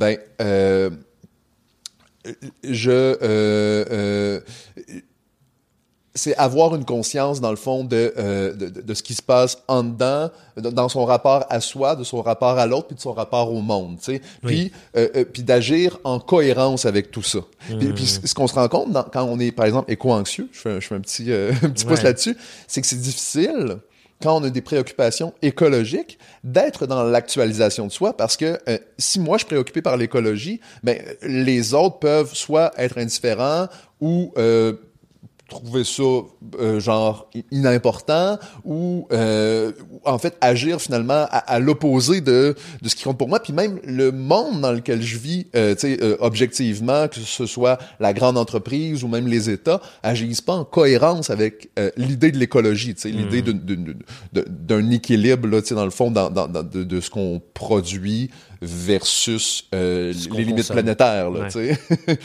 c'est avoir une conscience, dans le fond, de ce qui se passe en dedans, dans son rapport à soi, de son rapport à l'autre, puis de son rapport au monde, tu sais. Puis d'agir en cohérence avec tout ça. Puis ce qu'on se rend compte quand on est, par exemple, éco-anxieux, je fais un petit pouce là-dessus, c'est que c'est difficile quand on a des préoccupations écologiques, d'être dans l'actualisation de soi, parce que si moi je suis préoccupé par l'écologie, ben les autres peuvent soit être indifférents ou trouver ça genre inimportant ou en fait agir finalement à l'opposé de ce qui compte pour moi, puis même le monde dans lequel je vis, tu sais, objectivement, que ce soit la grande entreprise ou même les États, agissent pas en cohérence avec l'idée de l'écologie, tu sais, l'idée d'un équilibre là, tu sais, dans le fond de ce qu'on produit versus les limites planétaires là, tu sais.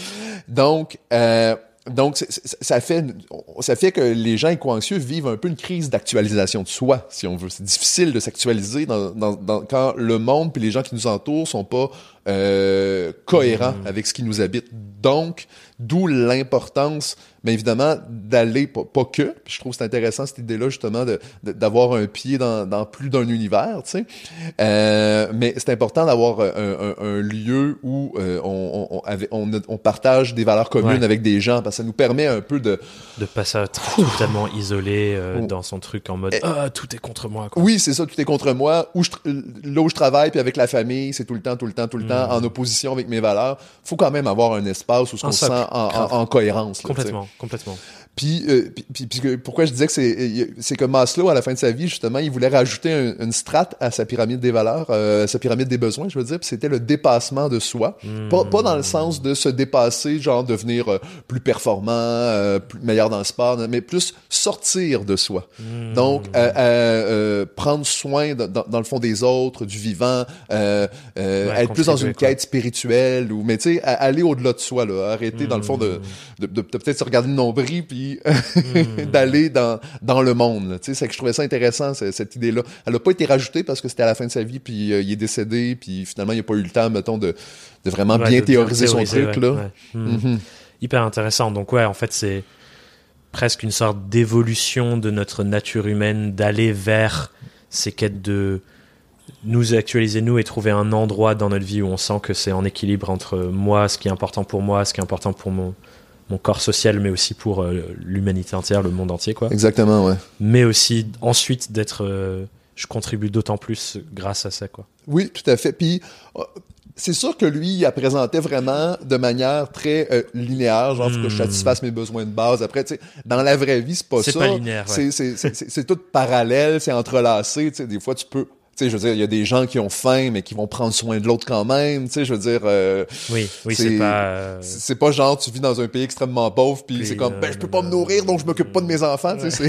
Donc, ça fait que les gens éco-anxieux vivent un peu une crise d'actualisation de soi, si on veut. C'est difficile de s'actualiser quand le monde puis les gens qui nous entourent sont pas cohérents avec ce qui nous habite. Donc, d'où l'importance, mais évidemment, d'aller, pas que, puis je trouve que c'est intéressant cette idée-là, justement, d'avoir un pied dans plus d'un univers, tu sais. Mais c'est important d'avoir un lieu où on partage des valeurs communes avec des gens, parce que ça nous permet un peu de pas s'être totalement isolé dans son truc en mode tout est contre moi, quoi. Oui, c'est ça, tout est contre moi. Là où je travaille, puis avec la famille, c'est tout le temps, en opposition avec mes valeurs. Faut quand même avoir un espace où on se sent en cohérence. Là, complètement. Puis pourquoi je disais que c'est que Maslow, à la fin de sa vie, justement, il voulait rajouter une strate à sa pyramide des valeurs, sa pyramide des besoins, je veux dire, puis c'était le dépassement de soi. Pas dans le sens de se dépasser, genre devenir plus performant, plus meilleur dans le sport, mais plus sortir de soi. Donc, prendre soin, dans le fond, des autres, du vivant, être plus dans une quête spirituelle, mais tu sais, aller au-delà de soi, là, arrêter, dans le fond, de peut-être se regarder le nombril, puis d'aller dans le monde. Tu sais, c'est que je trouvais ça intéressant, cette idée-là. Elle a pas été rajoutée parce que c'était à la fin de sa vie, puis il est décédé, puis finalement, il a pas eu le temps, mettons, de vraiment bien théoriser son truc. Là. Hyper intéressant. Donc ouais, en fait, c'est presque une sorte d'évolution de notre nature humaine, d'aller vers ces quêtes de nous actualiser, nous, et trouver un endroit dans notre vie où on sent que c'est en équilibre entre moi, ce qui est important pour moi, ce qui est important pour mon corps social, mais aussi pour l'humanité entière, le monde entier, quoi. Exactement, ouais. Mais aussi, ensuite, je contribue d'autant plus grâce à ça, quoi. Oui, tout à fait. Puis, c'est sûr que lui, il la présentait vraiment de manière très linéaire, genre, faut que je satisfasse mes besoins de base. Après, tu sais, dans la vraie vie, c'est pas ça. C'est pas linéaire, ouais. C'est tout parallèle, c'est entrelacé, tu sais, des fois, tu peux... Tu sais, je veux dire, il y a des gens qui ont faim, mais qui vont prendre soin de l'autre quand même. Tu sais, je veux dire... oui, c'est pas... C'est pas genre, tu vis dans un pays extrêmement pauvre, puis c'est comme, je peux pas me nourrir, donc je m'occupe pas de mes enfants. Tu sais,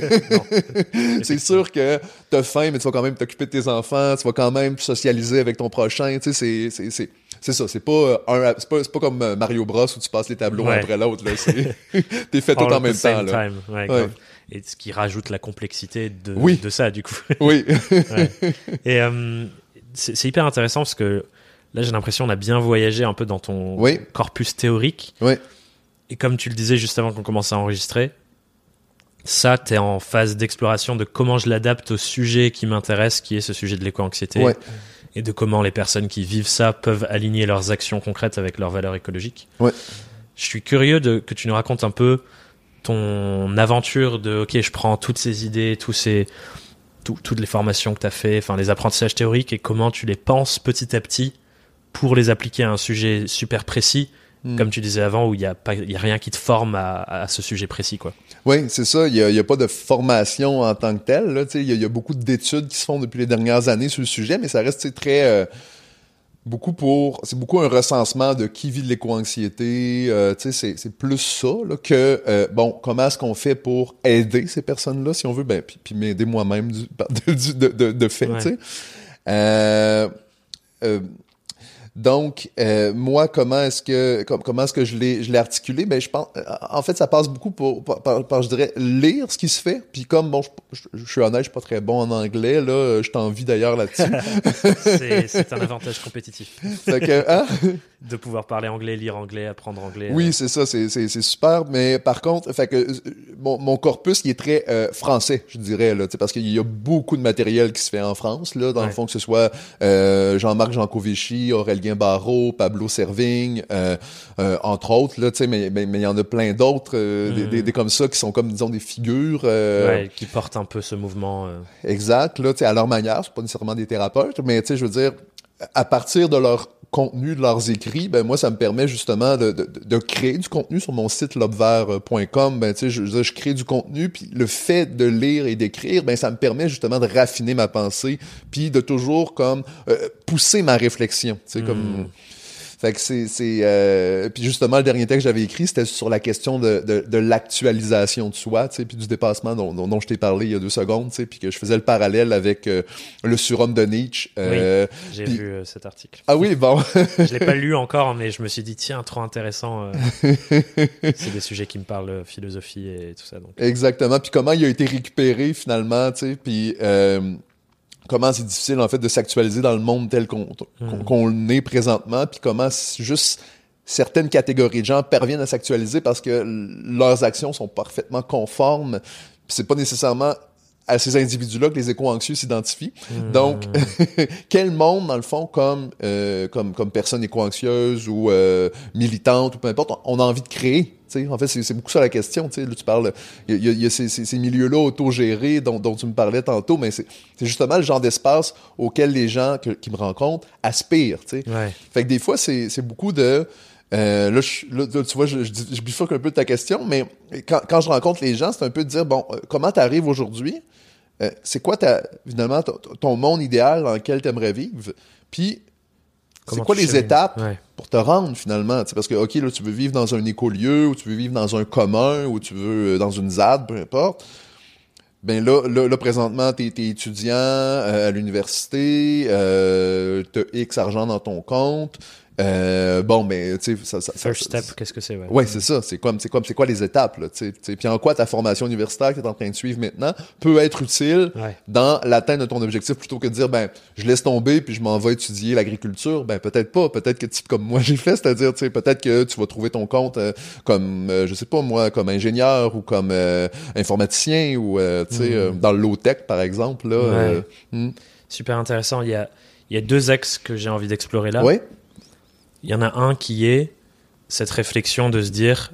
c'est sûr que t'as faim, mais tu vas quand même t'occuper de tes enfants, tu vas quand même socialiser avec ton prochain. Tu sais, c'est ça. C'est pas comme Mario Bros où tu passes les tableaux un après l'autre. Là, t'es fait tout en même temps. Là. Ouais. Et ce qui rajoute la complexité de ça, du coup. Oui. Ouais. Et c'est hyper intéressant parce que là, j'ai l'impression qu'on a bien voyagé un peu dans ton corpus théorique. Oui. Et comme tu le disais juste avant qu'on commence à enregistrer, ça, t'es en phase d'exploration de comment je l'adapte au sujet qui m'intéresse, qui est ce sujet de l'éco-anxiété. Ouais. Et de comment les personnes qui vivent ça peuvent aligner leurs actions concrètes avec leurs valeurs écologiques. Ouais. Je suis curieux que tu nous racontes un peu ton aventure de ok, je prends toutes ces idées, toutes les formations que tu as fait, enfin les apprentissages théoriques, et comment tu les penses petit à petit pour les appliquer à un sujet super précis, comme tu disais avant, où il y a rien qui te forme à ce sujet précis, quoi. Oui, c'est ça. Il y a pas de formation en tant que telle. Là, il y a beaucoup d'études qui se font depuis les dernières années sur le sujet, mais ça reste très c'est beaucoup un recensement de qui vit de l'éco-anxiété. C'est plus ça là, que comment est-ce qu'on fait pour aider ces personnes-là, si on veut, puis m'aider moi-même de fait. Ouais. Donc, moi, comment est-ce que je l'ai articulé? Je pense, en fait, ça passe beaucoup par je dirais, lire ce qui se fait. Puis comme, je suis honnête, je suis pas très bon en anglais, là, je t'envie d'ailleurs là-dessus. C'est un avantage compétitif. Fait que, de pouvoir parler anglais, lire anglais, apprendre anglais. Oui, c'est ça, c'est super. Mais par contre, fait que mon corpus, il est très français, je dirais, là, parce qu'il y a beaucoup de matériel qui se fait en France, là, dans le fond, que ce soit Jean-Marc Jancovici, Aurélien Barraud, Pablo Servigne, entre autres, là, mais il y en a plein d'autres, des comme ça, qui sont comme, disons, des figures. Qui portent un peu ce mouvement. Exact, là, à leur manière, c'est pas nécessairement des thérapeutes, mais je veux dire, à partir de leur contenu, de leurs écrits, ben moi, ça me permet justement de créer du contenu sur mon site lobvert.com. Ben, je crée du contenu, puis le fait de lire et d'écrire, ben ça me permet justement de raffiner ma pensée, puis de toujours comme pousser ma réflexion. Comme... Fait que puis justement, le dernier texte que j'avais écrit, c'était sur la question de l'actualisation de soi, puis du dépassement dont je t'ai parlé il y a 2 secondes, puis que je faisais le parallèle avec le surhomme de Nietzsche. J'ai vu cet article. Ah oui, bon. Je l'ai pas lu encore, mais je me suis dit, tiens, trop intéressant. C'est des sujets qui me parlent, philosophie et tout ça. Donc. Exactement. Puis comment il a été récupéré finalement, puis... comment c'est difficile, en fait, de s'actualiser dans le monde tel qu'on est présentement, puis comment juste certaines catégories de gens parviennent à s'actualiser parce que leurs actions sont parfaitement conformes, puis c'est pas nécessairement à ces individus-là que les éco-anxieux s'identifient. Donc, quel monde, dans le fond, comme personne éco-anxieuse ou militante ou peu importe, on a envie de créer? T'sais, en fait, c'est beaucoup ça la question. Là, tu parles, il y a ces milieux-là autogérés dont tu me parlais tantôt, mais c'est justement le genre d'espace auquel les gens qui me rencontrent aspirent. Ouais. Fait que des fois, c'est beaucoup de... là, tu vois, je bifurque un peu de ta question, mais quand je rencontre les gens, c'est un peu de dire, bon, comment t'arrives aujourd'hui? C'est quoi finalement ton monde idéal dans lequel t'aimerais vivre? Puis, c'est quoi les étapes pour te rendre finalement? Parce que, OK, là, tu veux vivre dans un écolieu, ou tu veux vivre dans un commun, ou tu veux dans une ZAD, peu importe. Ben là présentement, t'es étudiant à l'université, t'as X argent dans ton compte. Bon, mais tu sais, First step, qu'est-ce que c'est? Ouais, c'est ça. C'est quoi les étapes, là, tu sais. Puis en quoi ta formation universitaire que t'es en train de suivre maintenant peut être utile dans l'atteinte de ton objectif, plutôt que de dire, ben, je laisse tomber puis je m'en vais étudier l'agriculture. Ben, peut-être pas. Peut-être que comme moi j'ai fait, c'est-à-dire, tu sais, peut-être que tu vas trouver ton compte comme, je sais pas moi, comme ingénieur ou comme informaticien ou, tu sais, dans le low-tech, par exemple, là. Super intéressant. Il y a 2 axes que j'ai envie d'explorer là. Oui. Il y en a un qui est cette réflexion de se dire,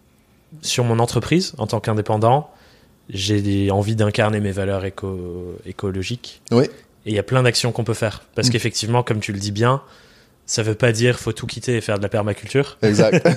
sur mon entreprise, en tant qu'indépendant, j'ai envie d'incarner mes valeurs écologiques. Oui. Et il y a plein d'actions qu'on peut faire. Parce qu'effectivement, comme tu le dis bien, ça veut pas dire faut tout quitter et faire de la permaculture. Exact.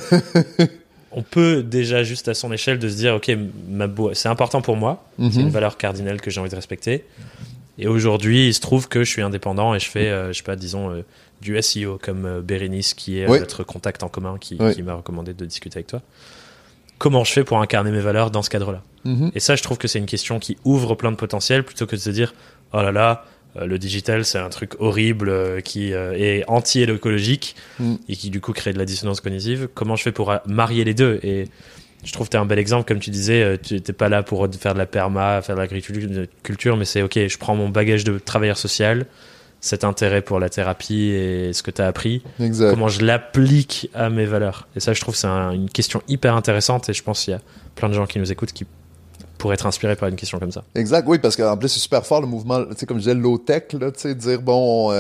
On peut déjà, juste à son échelle, de se dire, OK, c'est important pour moi. C'est une valeur cardinale que j'ai envie de respecter. Et aujourd'hui, il se trouve que je suis indépendant et je fais, je sais pas, disons, du SEO comme Bérénice, qui est notre contact en commun, qui m'a recommandé de discuter avec toi. Comment je fais pour incarner mes valeurs dans ce cadre-là? Et ça, je trouve que c'est une question qui ouvre plein de potentiel, plutôt que de se dire, oh là là, le digital, c'est un truc horrible qui est anti-écologique et qui, du coup, crée de la dissonance cognitive. Comment je fais pour marier les deux? Et je trouve que tu es un bel exemple, comme tu disais, tu n'étais pas là pour faire de la perma, faire de l'agriculture, mais c'est OK, je prends mon bagage de travailleur social, cet intérêt pour la thérapie et ce que tu as appris, comment je l'applique à mes valeurs. Et ça, je trouve que c'est une question hyper intéressante, et je pense qu'il y a plein de gens qui nous écoutent qui pourraient être inspirés par une question comme ça. Exact, oui, parce qu'en plus, c'est super fort le mouvement, tu sais, comme je disais, low-tech, là, tu sais, dire, bon,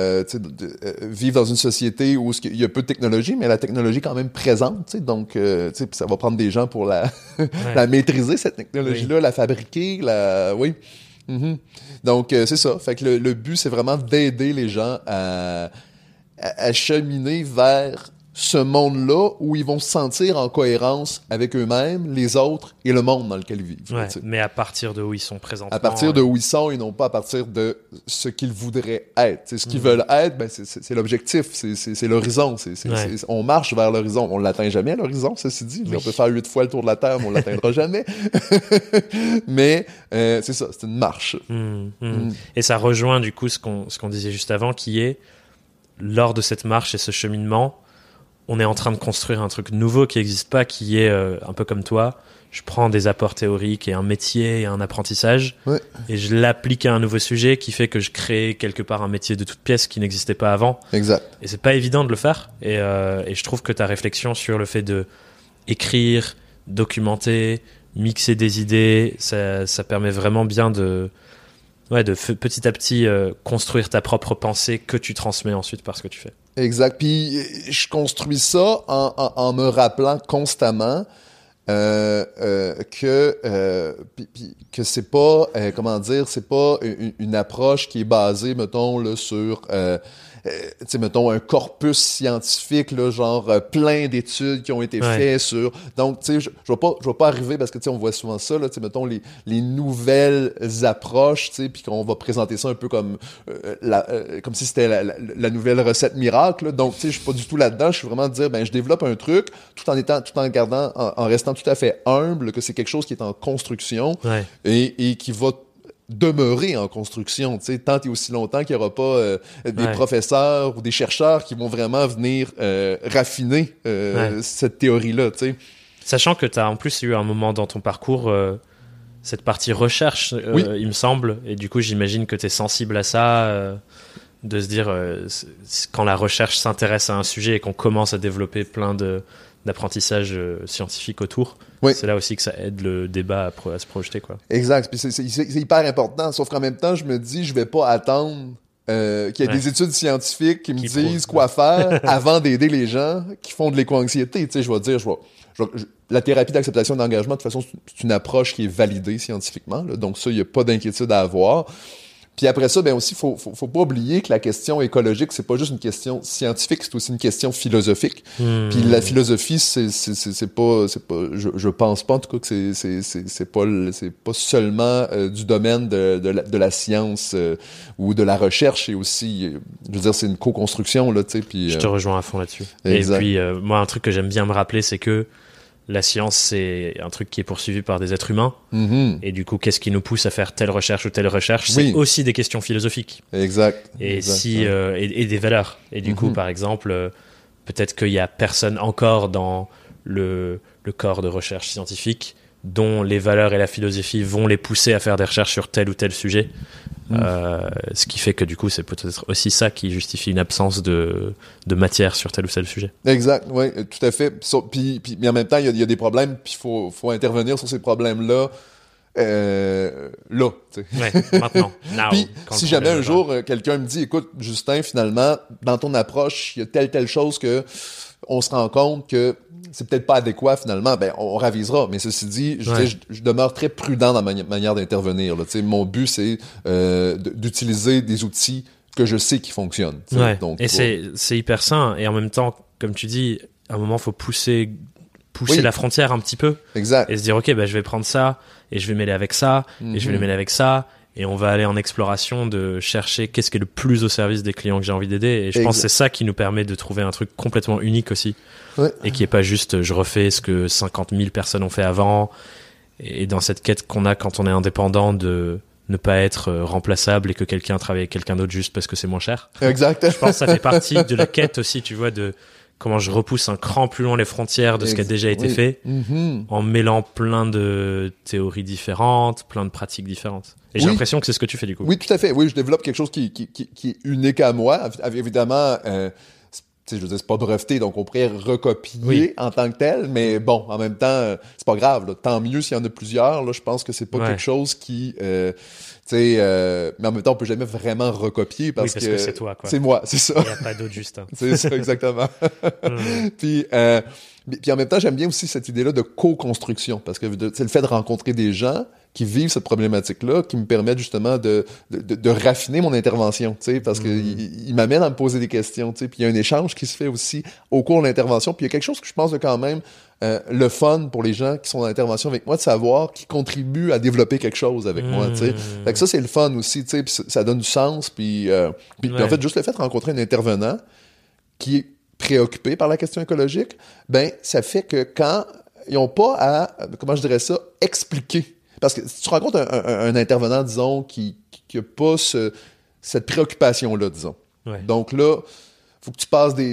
vivre dans une société où il y a peu de technologie, mais la technologie est quand même présente, tu sais, donc, tu sais, ça va prendre des gens pour la maîtriser, cette technologie-là, la fabriquer, oui. Donc, c'est ça. Fait que le but, c'est vraiment d'aider les gens à cheminer vers ce monde-là où ils vont se sentir en cohérence avec eux-mêmes, les autres et le monde dans lequel ils vivent. Ouais, mais à partir de où ils sont présentement. À partir de où ils sont et non pas à partir de ce qu'ils voudraient être. T'sais, ce qu'ils veulent être, ben c'est l'objectif, c'est l'horizon. On marche vers l'horizon. On l'atteint jamais, l'horizon, ceci dit. Oui. On peut faire 8 fois le tour de la Terre, mais on l'atteindra jamais. Mais c'est ça, c'est une marche. Et ça rejoint du coup ce qu'on disait juste avant, qui est, lors de cette marche et ce cheminement, on est en train de construire un truc nouveau qui n'existe pas, qui est un peu comme toi. Je prends des apports théoriques et un métier et un apprentissage et je l'applique à un nouveau sujet qui fait que je crée quelque part un métier de toute pièce qui n'existait pas avant. Exact. Et c'est pas évident de le faire. Et je trouve que ta réflexion sur le fait de écrire, documenter, mixer des idées, ça permet vraiment bien de petit à petit construire ta propre pensée que tu transmets ensuite par ce que tu fais. Exact. Puis je construis ça en me rappelant constamment que c'est pas c'est pas une approche qui est basée mettons là sur tu sais mettons un corpus scientifique là genre plein d'études qui ont été faites sur donc tu sais je vais pas arriver parce que tu sais on voit souvent ça là tu sais mettons les nouvelles approches tu sais puis qu'on va présenter ça un peu comme comme si c'était la nouvelle recette miracle là. Donc tu sais je suis pas du tout là-dedans, je suis vraiment de dire ben je développe un truc tout en gardant en restant tout à fait humble que c'est quelque chose qui est en construction et qui va demeurer en construction, tu sais, tant et aussi longtemps qu'il n'y aura pas des professeurs ou des chercheurs qui vont vraiment venir raffiner cette théorie-là, tu sais. Sachant que tu as en plus eu un moment dans ton parcours, cette partie recherche, il me semble, et du coup j'imagine que tu es sensible à ça, de se dire, quand la recherche s'intéresse à un sujet et qu'on commence à développer plein d'apprentissage scientifique autour, c'est là aussi que ça aide le débat à se projeter, quoi. Exact, puis c'est hyper important, sauf qu'en même temps, je me dis, je vais pas attendre qu'il y ait des études scientifiques qui me disent quoi faire avant d'aider les gens qui font de l'éco-anxiété. Tu sais, je vais dire, la thérapie d'acceptation d'engagement, de toute façon, c'est une approche qui est validée scientifiquement, là, donc ça, il n'y a pas d'inquiétude à avoir. Puis après ça, ben aussi, faut pas oublier que la question écologique, c'est pas juste une question scientifique, c'est aussi une question philosophique. Puis la philosophie, c'est pas, je pense pas en tout cas que c'est pas seulement du domaine de la science ou de la recherche, et aussi, je veux dire, c'est une co-construction là, tu sais. Puis je te rejoins à fond là-dessus. Exact. Et puis moi, un truc que j'aime bien me rappeler, c'est que la science, c'est un truc qui est poursuivi par des êtres humains. Et du coup, qu'est-ce qui nous pousse à faire telle recherche ou telle recherche? C'est aussi des questions philosophiques. Exact. Et et des valeurs. Et du coup, par exemple, peut-être qu'il y a personne encore dans le corps de recherche scientifique dont les valeurs et la philosophie vont les pousser à faire des recherches sur tel ou tel sujet. Ce qui fait que du coup, c'est peut-être aussi ça qui justifie une absence de matière sur tel ou tel sujet. Exact, oui, tout à fait. Mais en même temps, il y a des problèmes, puis il faut intervenir sur ces problèmes-là. Là, tu sais. Maintenant. Puis, si jamais un jour, quelqu'un me dit, écoute, Justin, finalement, dans ton approche, il y a telle chose que on se rend compte que c'est peut-être pas adéquat finalement, ben on ravisera. Mais ceci dit, je demeure très prudent dans ma manière d'intervenir. Là. Mon but, c'est d'utiliser des outils que je sais qui fonctionnent. Donc, et c'est hyper sain. Et en même temps, comme tu dis, à un moment, il faut pousser la frontière un petit peu. Exact. Et se dire, ok, je vais prendre ça, et je vais mêler avec ça, et je vais les mêler avec ça. Et on va aller en exploration de chercher qu'est-ce qui est le plus au service des clients que j'ai envie d'aider. Et je pense que c'est ça qui nous permet de trouver un truc complètement unique aussi. Et qui est pas juste je refais ce que 50 000 personnes ont fait avant. Et dans cette quête qu'on a quand on est indépendant de ne pas être remplaçable et que quelqu'un travaille avec quelqu'un d'autre juste parce que c'est moins cher. Exact. Je pense que ça fait partie de la quête aussi, tu vois, de comment je repousse un cran plus loin les frontières de ce qui a déjà été fait en mêlant plein de théories différentes, plein de pratiques différentes. Et j'ai l'impression que c'est ce que tu fais du coup. Oui, tout à fait. Oui, je développe quelque chose qui est unique à moi. Évidemment, je veux dire, c'est pas breveté, donc on pourrait recopier en tant que tel, mais bon, en même temps, c'est pas grave. Là. Tant mieux s'il y en a plusieurs. Là, je pense que c'est pas quelque chose qui... mais en même temps, on peut jamais vraiment recopier parce que c'est toi, quoi. C'est moi, c'est ça. Il n'y a pas d'autre Justin. C'est ça, exactement. Puis en même temps, j'aime bien aussi cette idée-là de co-construction parce que c'est le fait de rencontrer des gens qui vivent cette problématique-là qui me permettent justement de raffiner mon intervention, tu sais, parce que il m'amène à me poser des questions, tu sais, puis il y a un échange qui se fait aussi au cours de l'intervention, puis il y a quelque chose que je pense de quand même le fun pour les gens qui sont dans l'intervention avec moi de savoir qu'ils contribuent à développer quelque chose avec moi, tu sais. Fait que ça, c'est le fun aussi, tu sais, puis ça donne du sens, puis en fait, juste le fait de rencontrer un intervenant qui est préoccupé par la question écologique, ben ça fait que quand ils n'ont pas à, comment je dirais ça, expliquer. Parce que si tu rencontres un intervenant, disons, qui n'a pas cette préoccupation-là, disons. Donc là, il faut que tu passes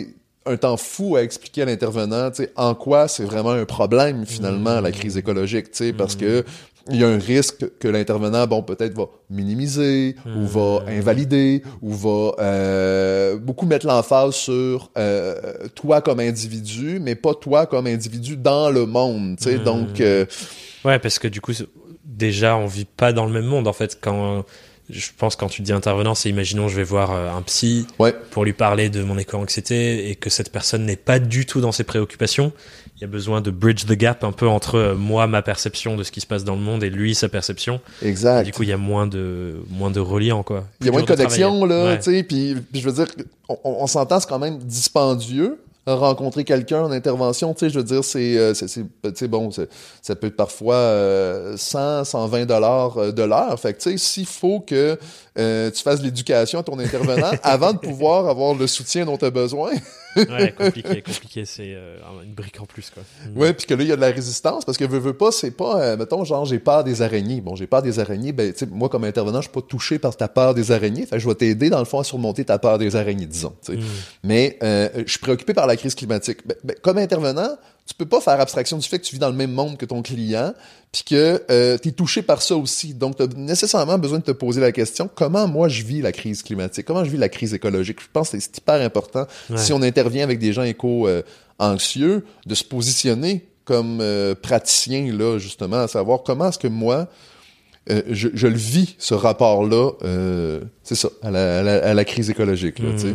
un temps fou à expliquer à l'intervenant, tu sais, en quoi c'est vraiment un problème, finalement, la crise écologique, tu sais, parce que il y a un risque que l'intervenant, bon, peut-être va minimiser, ou va invalider, ou va beaucoup mettre l'emphase sur toi comme individu, mais pas toi comme individu dans le monde, tu sais, donc... Ouais, parce que du coup, déjà, on vit pas dans le même monde, en fait, je pense quand tu dis intervenant, c'est imaginons je vais voir un psy pour lui parler de mon éco-anxiété et que cette personne n'est pas du tout dans ses préoccupations. Il y a besoin de bridge the gap un peu entre moi, ma perception de ce qui se passe dans le monde et lui, sa perception. Exact. Et du coup, il y a moins de reliant, quoi. Il y a moins de connexion, là, tu sais, puis je veux dire, on s'entend, c'est quand même dispendieux. Rencontrer quelqu'un en intervention, tu sais, je veux dire, tu sais, bon, ça peut être parfois 120 $ de l'heure. Fait que, tu sais, s'il faut que tu fasses l'éducation à ton intervenant avant de pouvoir avoir le soutien dont tu as besoin. Ouais, compliqué, c'est une brique en plus, quoi. Ouais, puis que là, il y a de la résistance, parce que veux pas, c'est pas, mettons, genre, j'ai peur des araignées. Bon, j'ai peur des araignées, ben, tu sais, moi, comme intervenant, je suis pas touché par ta peur des araignées, fait que je vais t'aider, dans le fond, à surmonter ta peur des araignées, disons, tu sais. Mais je suis préoccupé par la crise climatique. Ben, comme intervenant, tu peux pas faire abstraction du fait que tu vis dans le même monde que ton client, puis que tu es touché par ça aussi. Donc, tu as nécessairement besoin de te poser la question, comment moi je vis la crise climatique? Comment je vis la crise écologique? Je pense que c'est hyper important, si on intervient avec des gens éco-anxieux, de se positionner comme praticien, là, justement, à savoir comment est-ce que moi, je le vis, ce rapport-là, c'est ça, à la crise écologique, là, tu sais.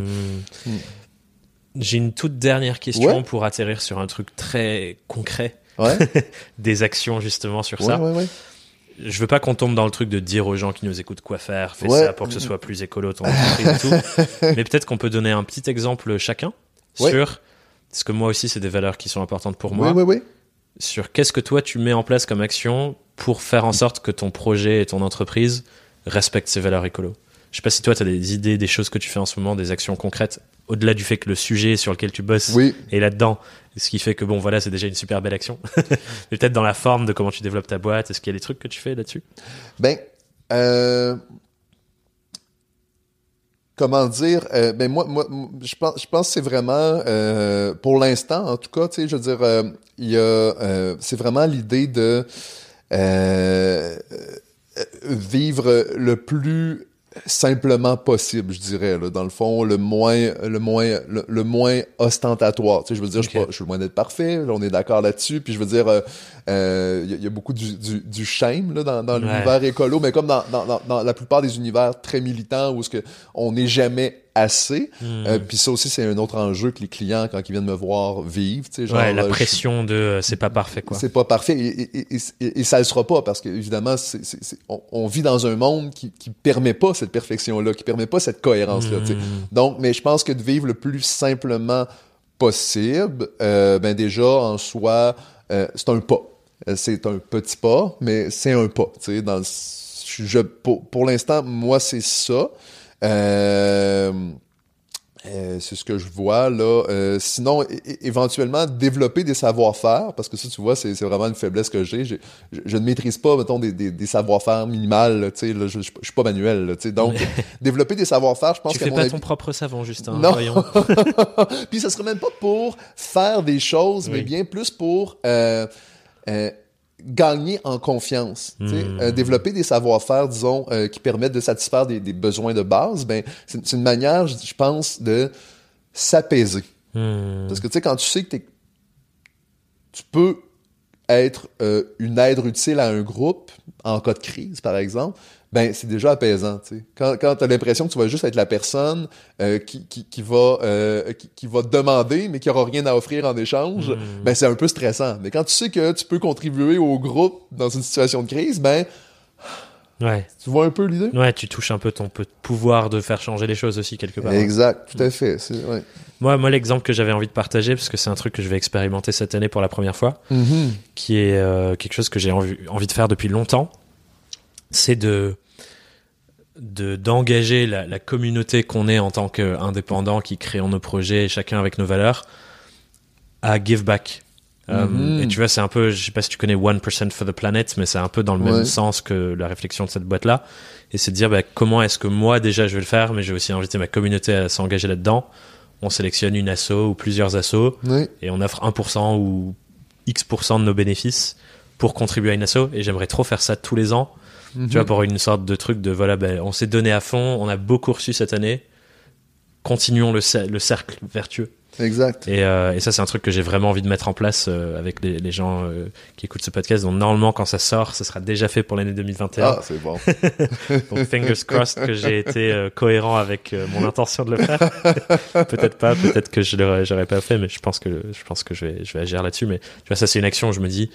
J'ai une toute dernière question pour atterrir sur un truc très concret. Des actions justement sur ça. Je veux pas qu'on tombe dans le truc de dire aux gens qui nous écoutent quoi faire, fais ça pour que ce soit plus écolo ton entreprise et tout. Mais peut-être qu'on peut donner un petit exemple chacun sur, parce que moi aussi c'est des valeurs qui sont importantes pour moi, sur qu'est-ce que toi tu mets en place comme action pour faire en sorte que ton projet et ton entreprise respectent ces valeurs écolo. Je sais pas si toi tu as des idées, des choses que tu fais en ce moment, des actions concrètes, au-delà du fait que le sujet sur lequel tu bosses est là-dedans, ce qui fait que bon voilà, c'est déjà une super belle action. Mais peut-être dans la forme de comment tu développes ta boîte, est-ce qu'il y a des trucs que tu fais là-dessus? Ben, comment dire, ben moi je pense que c'est vraiment pour l'instant en tout cas, tu sais, je veux dire, il y a c'est vraiment l'idée de vivre le plus simplement possible, je dirais, là, dans le fond, le moins ostentatoire. Tu sais, je veux dire, je suis loin d'être parfait, là, on est d'accord là-dessus, puis je veux dire, y a beaucoup du shame là, dans l'univers écolo, mais comme dans la plupart des univers très militants où on n'est jamais assez. Puis ça aussi, c'est un autre enjeu que les clients, quand ils viennent me voir vivre, tu sais, genre, la pression de c'est pas parfait, quoi. C'est pas parfait et ça le sera pas parce que évidemment, on vit dans un monde qui permet pas cette perfection-là, qui permet pas cette cohérence-là, tu sais. Donc, mais je pense que de vivre le plus simplement possible, ben déjà, en soi, c'est un pas. C'est un petit pas, mais c'est un pas, tu sais, pour l'instant, moi, c'est ça. C'est ce que je vois là. Sinon, éventuellement, développer des savoir-faire, parce que ça, tu vois, c'est vraiment une faiblesse que j'ai. Je ne maîtrise pas, mettons, des savoir-faire minimales, tu sais, là, je suis pas manuel, là, tu sais. Donc, développer des savoir-faire, je pense que... Tu fais pas ton propre savon, Justin, non. Voyons. Puis ça serait même pas pour faire des choses, mais bien plus pour... gagner en confiance, développer des savoir-faire, disons, qui permettent de satisfaire des besoins de base, ben c'est une manière, je pense, de s'apaiser. Parce que tu sais, quand tu sais que tu peux être une aide utile à un groupe en cas de crise, par exemple, ben c'est déjà apaisant, tu sais. Quand t'as l'impression que tu vas juste être la personne qui va demander mais qui aura rien à offrir en échange, ben c'est un peu stressant. Mais quand tu sais que tu peux contribuer au groupe dans une situation de crise, ben tu vois un peu l'idée? Ouais, tu touches un peu ton pouvoir de faire changer les choses aussi quelque part. Exact, tout à fait. Moi, l'exemple que j'avais envie de partager, parce que c'est un truc que je vais expérimenter cette année pour la première fois, qui est quelque chose que j'ai envie de faire depuis longtemps, c'est d'engager la communauté qu'on est en tant qu'indépendant qui créons nos projets, chacun avec nos valeurs, à give back. Et tu vois, c'est un peu, je sais pas si tu connais 1% for the Planet, mais c'est un peu dans le même sens que la réflexion de cette boîte-là. Et c'est de dire, comment est-ce que moi, déjà, je vais le faire, mais je vais aussi inviter ma communauté à s'engager là-dedans, on sélectionne une asso ou plusieurs assos Oui. et on offre 1% ou X% de nos bénéfices pour contribuer à une asso. Et j'aimerais trop faire ça tous les ans. Tu vois, pour une sorte de truc de voilà, ben, on s'est donné à fond, on a beaucoup reçu cette année. Continuons le cercle vertueux. Exact. Et ça, c'est un truc que j'ai vraiment envie de mettre en place avec les gens qui écoutent ce podcast. Donc, normalement, quand ça sort, ça sera déjà fait pour l'année 2021. Ah, c'est bon. Donc, fingers crossed que j'ai été cohérent avec mon intention de le faire. Peut-être pas, peut-être que j'aurais pas fait, mais je pense que je vais agir là-dessus. Mais tu vois, ça, c'est une action où je me dis,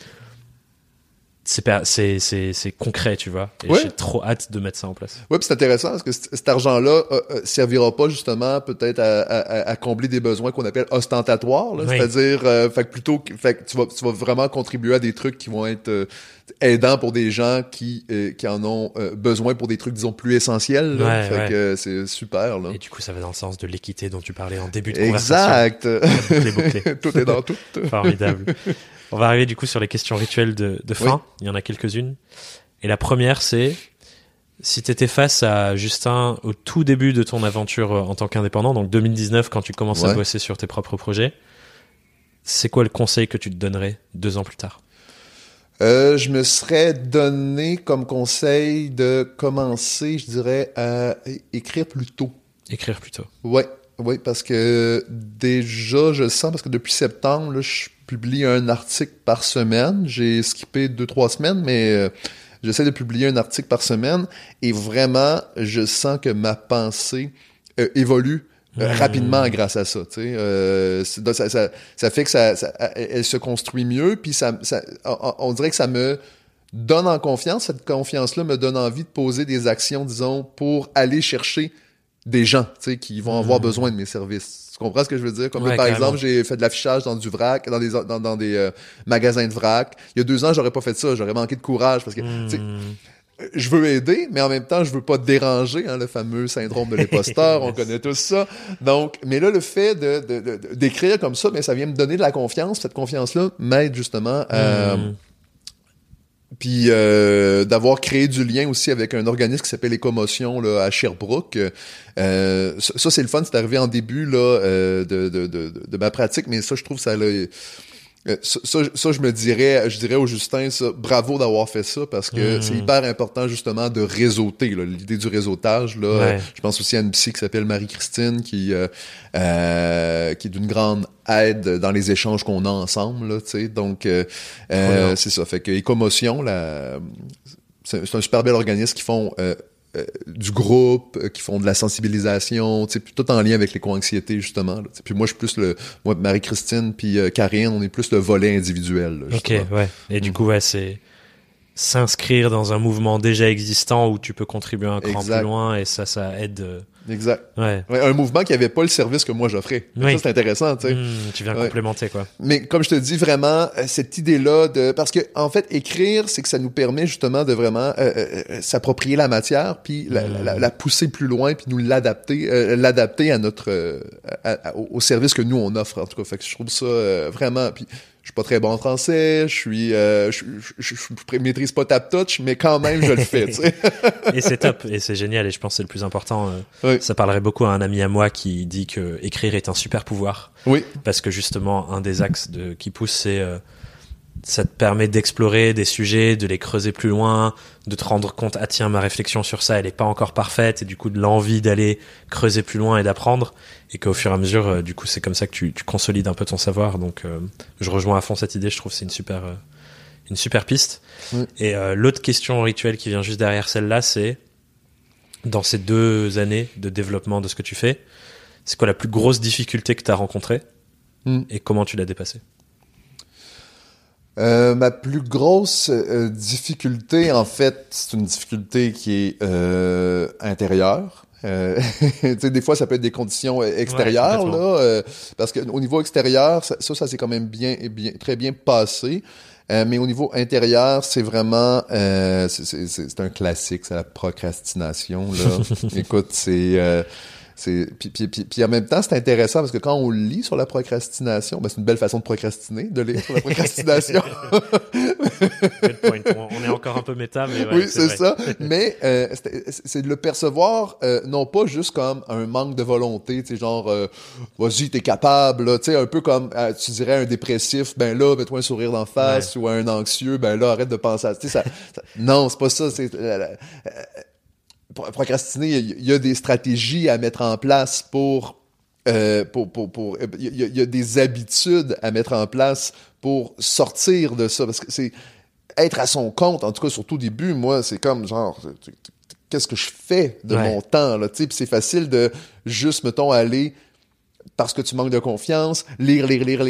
c'est concret, tu vois. Et j'ai trop hâte de mettre ça en place. Oui, puis c'est intéressant parce que cet argent-là servira pas justement peut-être à combler des besoins qu'on appelle ostentatoires, là, c'est-à-dire fait que tu vas vraiment contribuer à des trucs qui vont être aidants pour des gens qui en ont besoin pour des trucs disons plus essentiels, là. Fait que c'est super là. Et du coup, ça va dans le sens de l'équité dont tu parlais en début de conversation. Exact. Bouclé. Tout est dans tout. Formidable. On va arriver du coup sur les questions rituelles de fin. Oui. Il y en a quelques-unes. Et la première, c'est si tu étais face à Justin au tout début de ton aventure en tant qu'indépendant, donc 2019, quand tu commences à bosser sur tes propres projets, c'est quoi le conseil que tu te donnerais 2 ans plus tard? Je me serais donné comme conseil de commencer, je dirais, à écrire plus tôt. Écrire plus tôt. Oui, parce que déjà, je le sens, parce que depuis septembre, là, je publie un article par semaine. J'ai skippé 2-3 semaines, mais j'essaie de publier un article par semaine. Et vraiment, je sens que ma pensée évolue rapidement grâce à ça. Tu sais, ça fait que elle se construit mieux. Puis on dirait que ça me donne en confiance. Cette confiance-là me donne envie de poser des actions, disons, pour aller chercher des gens, tu sais, qui vont avoir besoin de mes services. Tu comprends ce que je veux dire? Comme par exemple, j'ai fait de l'affichage dans du vrac, dans des magasins de vrac. Il y a 2 ans, j'aurais pas fait ça. J'aurais manqué de courage parce que, tu sais, je veux aider, mais en même temps, je veux pas déranger, hein, le fameux syndrome de l'imposteur. On connaît tous ça. Donc, mais là, le fait d'écrire comme ça, mais ça vient me donner de la confiance. Cette confiance-là m'aide justement à... Puis d'avoir créé du lien aussi avec un organisme qui s'appelle Écomotion là, à Sherbrooke. Ça, c'est le fun, c'est arrivé en début là, de ma pratique, mais ça, je trouve ça... Ça, je dirais au Justin, ça, bravo d'avoir fait ça, parce que c'est hyper important justement de réseauter, là, l'idée du réseautage. Là, je pense aussi à une psy qui s'appelle Marie-Christine, qui est d'une grande aide dans les échanges qu'on a ensemble. Là, tu sais, donc c'est ça. Fait que Écomotion, c'est un super bel organisme qui font du groupe, qui font de la sensibilisation, tu sais, tout en lien avec l'éco-anxiété, justement. Là, puis moi, je suis plus moi, Marie-Christine puis Karine, on est plus le volet individuel. Là, ok, ouais. Et du coup, c'est s'inscrire dans un mouvement déjà existant où tu peux contribuer un cran plus loin, et ça aide... Exact. Ouais, un mouvement qui avait pas le service que moi j'offrais. Ça, c'est intéressant, tu sais. Tu viens complémenter, quoi. Mais comme je te dis, vraiment, cette idée-là parce que, en fait, écrire, c'est que ça nous permet justement de vraiment s'approprier la matière, puis la pousser plus loin, puis nous l'adapter à notre au service que nous on offre, en tout cas. Fait que je trouve ça vraiment... Puis, je suis pas très bon en français, je maîtrise pas Tap Touch, mais quand même, je le fais, tu sais. Et c'est top, et c'est génial, et je pense que c'est le plus important. Ça parlerait beaucoup à un ami à moi qui dit que écrire est un super pouvoir. Oui. Parce que justement, un des axes qui pousse, c'est ça te permet d'explorer des sujets, de les creuser plus loin, de te rendre compte, ah tiens, ma réflexion sur ça, elle est pas encore parfaite, et du coup de l'envie d'aller creuser plus loin et d'apprendre, et qu'au fur et à mesure, du coup, c'est comme ça que tu consolides un peu ton savoir. Donc, je rejoins à fond cette idée. Je trouve que c'est une super piste. Oui. Et l'autre question rituelle qui vient juste derrière celle-là, c'est dans ces 2 années de développement de ce que tu fais, c'est quoi la plus grosse difficulté que tu as rencontrée et comment tu l'as dépassée? Ma plus grosse difficulté, en fait, c'est une difficulté qui est intérieure. Tu sais, des fois, ça peut être des conditions extérieures, là, parce que au niveau extérieur, ça s'est quand même très bien passé. Mais au niveau intérieur, c'est vraiment c'est un classique, c'est la procrastination, là. Écoute, Puis en même temps, c'est intéressant parce que quand on lit sur la procrastination, ben c'est une belle façon de procrastiner, de lire sur la procrastination. Good point. On est encore un peu méta, mais ouais, oui, c'est vrai. ça. Mais c'est de le percevoir non pas juste comme un manque de volonté, tu sais, genre vas-y, t'es capable, là, tu sais, un peu comme tu dirais un dépressif, ben là, mets-toi un sourire d'en face, ou un anxieux, ben là, arrête de penser à, tu sais, non, c'est pas ça. C'est procrastiner, il y a des stratégies à mettre en place pour il y a des habitudes à mettre en place pour sortir de ça, parce que c'est être à son compte, en tout cas, surtout au début, moi, c'est comme genre, qu'est-ce que je fais de mon temps, là, tu sais, puis c'est facile de juste, mettons, aller parce que tu manques de confiance, lire,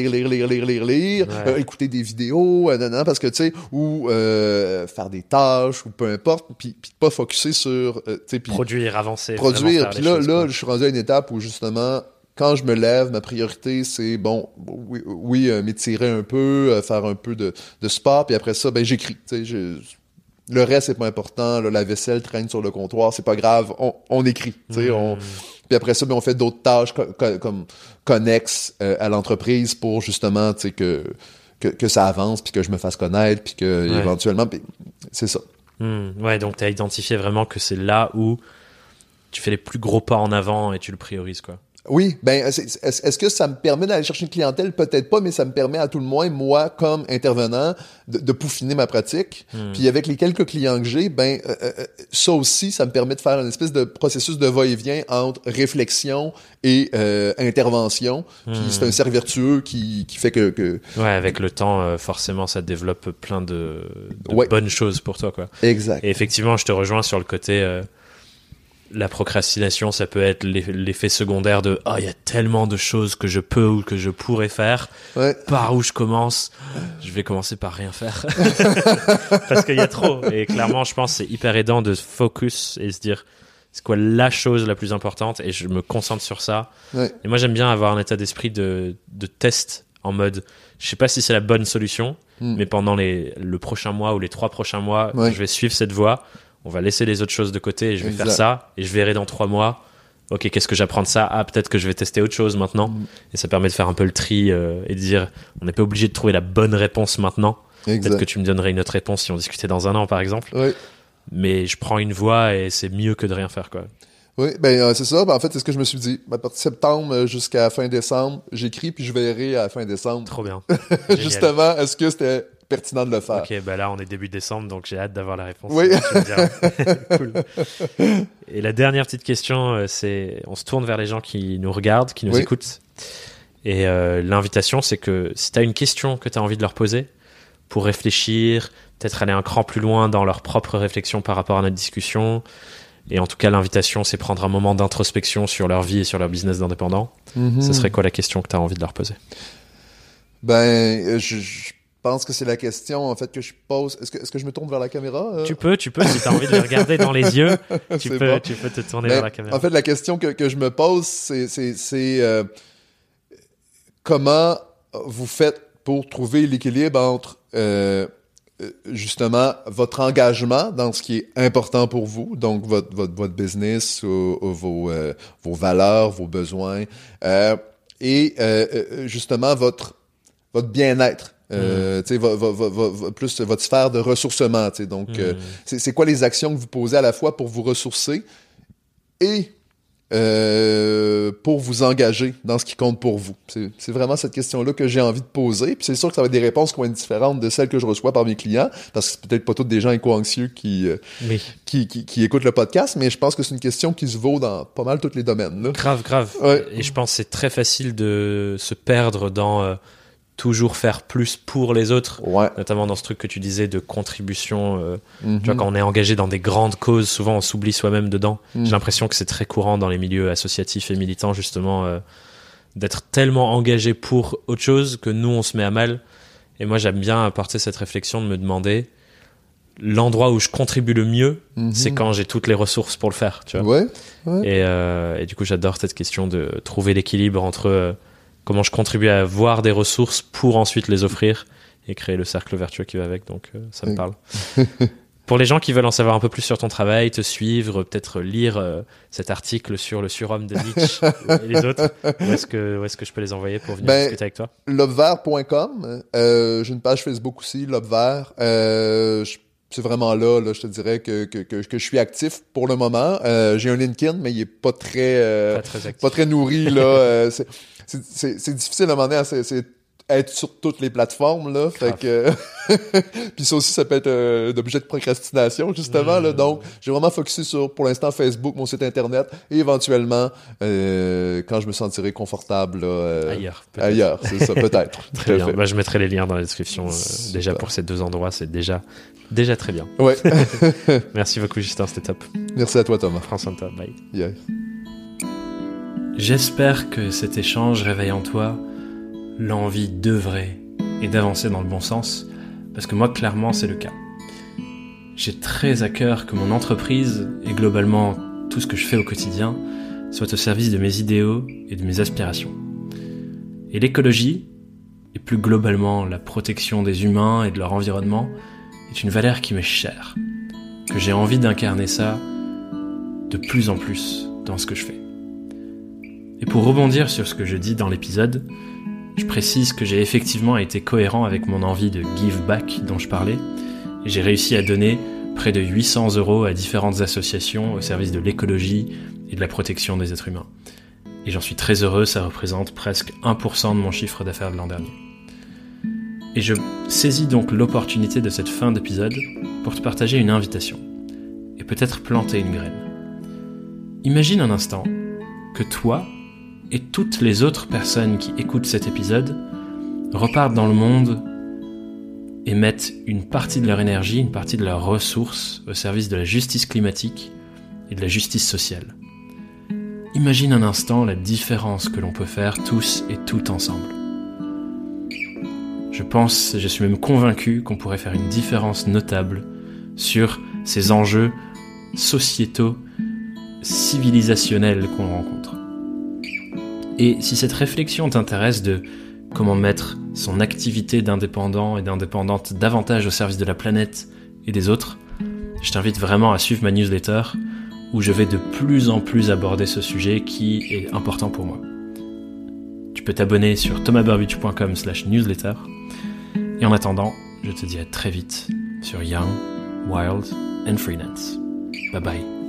écouter des vidéos, parce que, tu sais, ou faire des tâches, ou peu importe, puis pas focusser sur, tu sais, puis produire, avancer. Produire, puis là, je suis rendu à une étape où, justement, quand je me lève, ma priorité, c'est, bon, oui, m'étirer un peu, faire un peu de sport, puis après ça, ben, j'écris, tu sais, le reste, c'est pas important, là, la vaisselle traîne sur le comptoir, c'est pas grave, on écrit, tu sais, puis après ça, ben, on fait d'autres tâches comme connexes à l'entreprise pour, justement, tu sais, que ça avance, puis que je me fasse connaître, puis que, éventuellement, puis c'est ça. Ouais, donc t'as identifié vraiment que c'est là où tu fais les plus gros pas en avant et tu le priorises, quoi. Oui, ben est-ce que ça me permet d'aller chercher une clientèle? Peut-être pas, mais ça me permet à tout le moins, moi, comme intervenant, de peaufiner ma pratique. Puis avec les quelques clients que j'ai, ben ça aussi, ça me permet de faire une espèce de processus de va-et-vient entre réflexion et intervention. Puis c'est un cercle vertueux qui fait que... Ouais, avec le temps, forcément, ça développe plein de bonnes choses pour toi, quoi. Exact. Et effectivement, je te rejoins sur le côté... la procrastination, ça peut être l'effet secondaire de « Ah, il y a tellement de choses que je peux ou que je pourrais faire. Par où je commence? Je vais commencer par rien faire. » Parce qu'il y a trop. Et clairement, je pense que c'est hyper aidant de focus et se dire c'est quoi la chose la plus importante et je me concentre sur ça. Et moi, j'aime bien avoir un état d'esprit de test en mode je sais pas si c'est la bonne solution, mais pendant le prochain mois ou les 3 prochains mois, je vais suivre cette voie. On va laisser les autres choses de côté et je vais faire ça et je verrai dans 3 mois ok, qu'est-ce que j'apprends de ça? Ah, peut-être que je vais tester autre chose maintenant. Et ça permet de faire un peu le tri et de dire on n'est pas obligé de trouver la bonne réponse maintenant. Peut-être que tu me donnerais une autre réponse si on discutait dans 1 an par exemple. Mais je prends une voie et c'est mieux que de rien faire, quoi. Oui, ben c'est ça. Ben, en fait, c'est ce que je me suis dit. À partir de septembre jusqu'à fin décembre, j'écris puis je verrai à fin décembre. Trop bien. Justement, est-ce que c'était pertinent de le faire? Ok, ben là, on est début décembre, donc j'ai hâte d'avoir la réponse. Oui. Tu me diras. Cool. Et la dernière petite question, c'est, on se tourne vers les gens qui nous regardent, qui nous écoutent. Et l'invitation, c'est que si tu as une question que tu as envie de leur poser pour réfléchir, peut-être aller un cran plus loin dans leur propre réflexion par rapport à notre discussion. Et en tout cas, l'invitation, c'est prendre un moment d'introspection sur leur vie et sur leur business d'indépendant. Ce serait quoi la question que tu as envie de leur poser? Ben, je pense que c'est la question, en fait, que je pose. Est-ce que je me tourne vers la caméra? Tu peux, si tu as envie de les regarder dans les yeux, tu peux te tourner vers la caméra. En fait, la question que je me pose, c'est comment vous faites pour trouver l'équilibre entre justement votre engagement dans ce qui est important pour vous, donc votre business, vos valeurs, vos besoins, et justement votre bien-être. Plus votre sphère de ressourcement. Donc, c'est quoi les actions que vous posez à la fois pour vous ressourcer et pour vous engager dans ce qui compte pour vous? C'est vraiment cette question-là que j'ai envie de poser. Puis c'est sûr que ça va être des réponses qui vont être différentes de celles que je reçois par mes clients, parce que c'est peut-être pas tous des gens éco-anxieux qui écoutent le podcast, mais je pense que c'est une question qui se vaut dans pas mal tous les domaines. Là. Grave. Ouais. Et je pense que c'est très facile de se perdre dans... toujours faire plus pour les autres, notamment dans ce truc que tu disais de contribution. Tu vois, quand on est engagé dans des grandes causes, souvent on s'oublie soi-même dedans. J'ai l'impression que c'est très courant dans les milieux associatifs et militants, justement, d'être tellement engagé pour autre chose que nous, on se met à mal. Et moi, j'aime bien apporter cette réflexion de me demander l'endroit où je contribue le mieux, c'est quand j'ai toutes les ressources pour le faire. Tu vois. Et du coup, j'adore cette question de trouver l'équilibre entre... comment je contribue à avoir des ressources pour ensuite les offrir et créer le cercle vertueux qui va avec, donc ça me parle. Pour les gens qui veulent en savoir un peu plus sur ton travail, te suivre, peut-être lire cet article sur le surhomme de Nietzsche et les autres, où est-ce que je peux les envoyer pour venir discuter avec toi? Lobevert.com. J'ai une page Facebook aussi, Lobevert. C'est vraiment là, je te dirais que je suis actif pour le moment. J'ai un LinkedIn, mais il est pas très nourri, là. C'est difficile à un moment donné, c'est être sur toutes les plateformes, là. Fait que, puis ça aussi, ça peut être un objet de procrastination, justement, là. Donc, j'ai vraiment focusé sur, pour l'instant, Facebook, mon site Internet, et éventuellement, quand je me sentirai confortable, là, ailleurs, c'est ça, peut-être. Très bien. Bah, je mettrai les liens dans la description, déjà pour ces 2 endroits, c'est déjà très bien. Ouais. Merci beaucoup, Justin, c'était top. Merci à toi, Thomas. Prends soin de toi, bye. Yes. J'espère que cet échange réveille en toi l'envie d'œuvrer et d'avancer dans le bon sens, parce que moi, clairement, c'est le cas. J'ai très à cœur que mon entreprise, et globalement tout ce que je fais au quotidien, soit au service de mes idéaux et de mes aspirations. Et l'écologie, et plus globalement la protection des humains et de leur environnement, est une valeur qui m'est chère, que j'ai envie d'incarner ça de plus en plus dans ce que je fais. Et pour rebondir sur ce que je dis dans l'épisode, je précise que j'ai effectivement été cohérent avec mon envie de give back dont je parlais, et j'ai réussi à donner près de 800 € à différentes associations au service de l'écologie et de la protection des êtres humains. Et j'en suis très heureux, ça représente presque 1% de mon chiffre d'affaires de l'an dernier. Et je saisis donc l'opportunité de cette fin d'épisode pour te partager une invitation, et peut-être planter une graine. Imagine un instant que toi, et toutes les autres personnes qui écoutent cet épisode repartent dans le monde et mettent une partie de leur énergie, une partie de leurs ressources au service de la justice climatique et de la justice sociale. Imagine un instant la différence que l'on peut faire tous et toutes ensemble. Je suis même convaincu qu'on pourrait faire une différence notable sur ces enjeux sociétaux, civilisationnels qu'on rencontre. Et si cette réflexion t'intéresse de comment mettre son activité d'indépendant et d'indépendante davantage au service de la planète et des autres, je t'invite vraiment à suivre ma newsletter où je vais de plus en plus aborder ce sujet qui est important pour moi. Tu peux t'abonner sur thomasburbitt.com/newsletter. Et en attendant, je te dis à très vite sur Young, Wild and Freelance. Bye bye.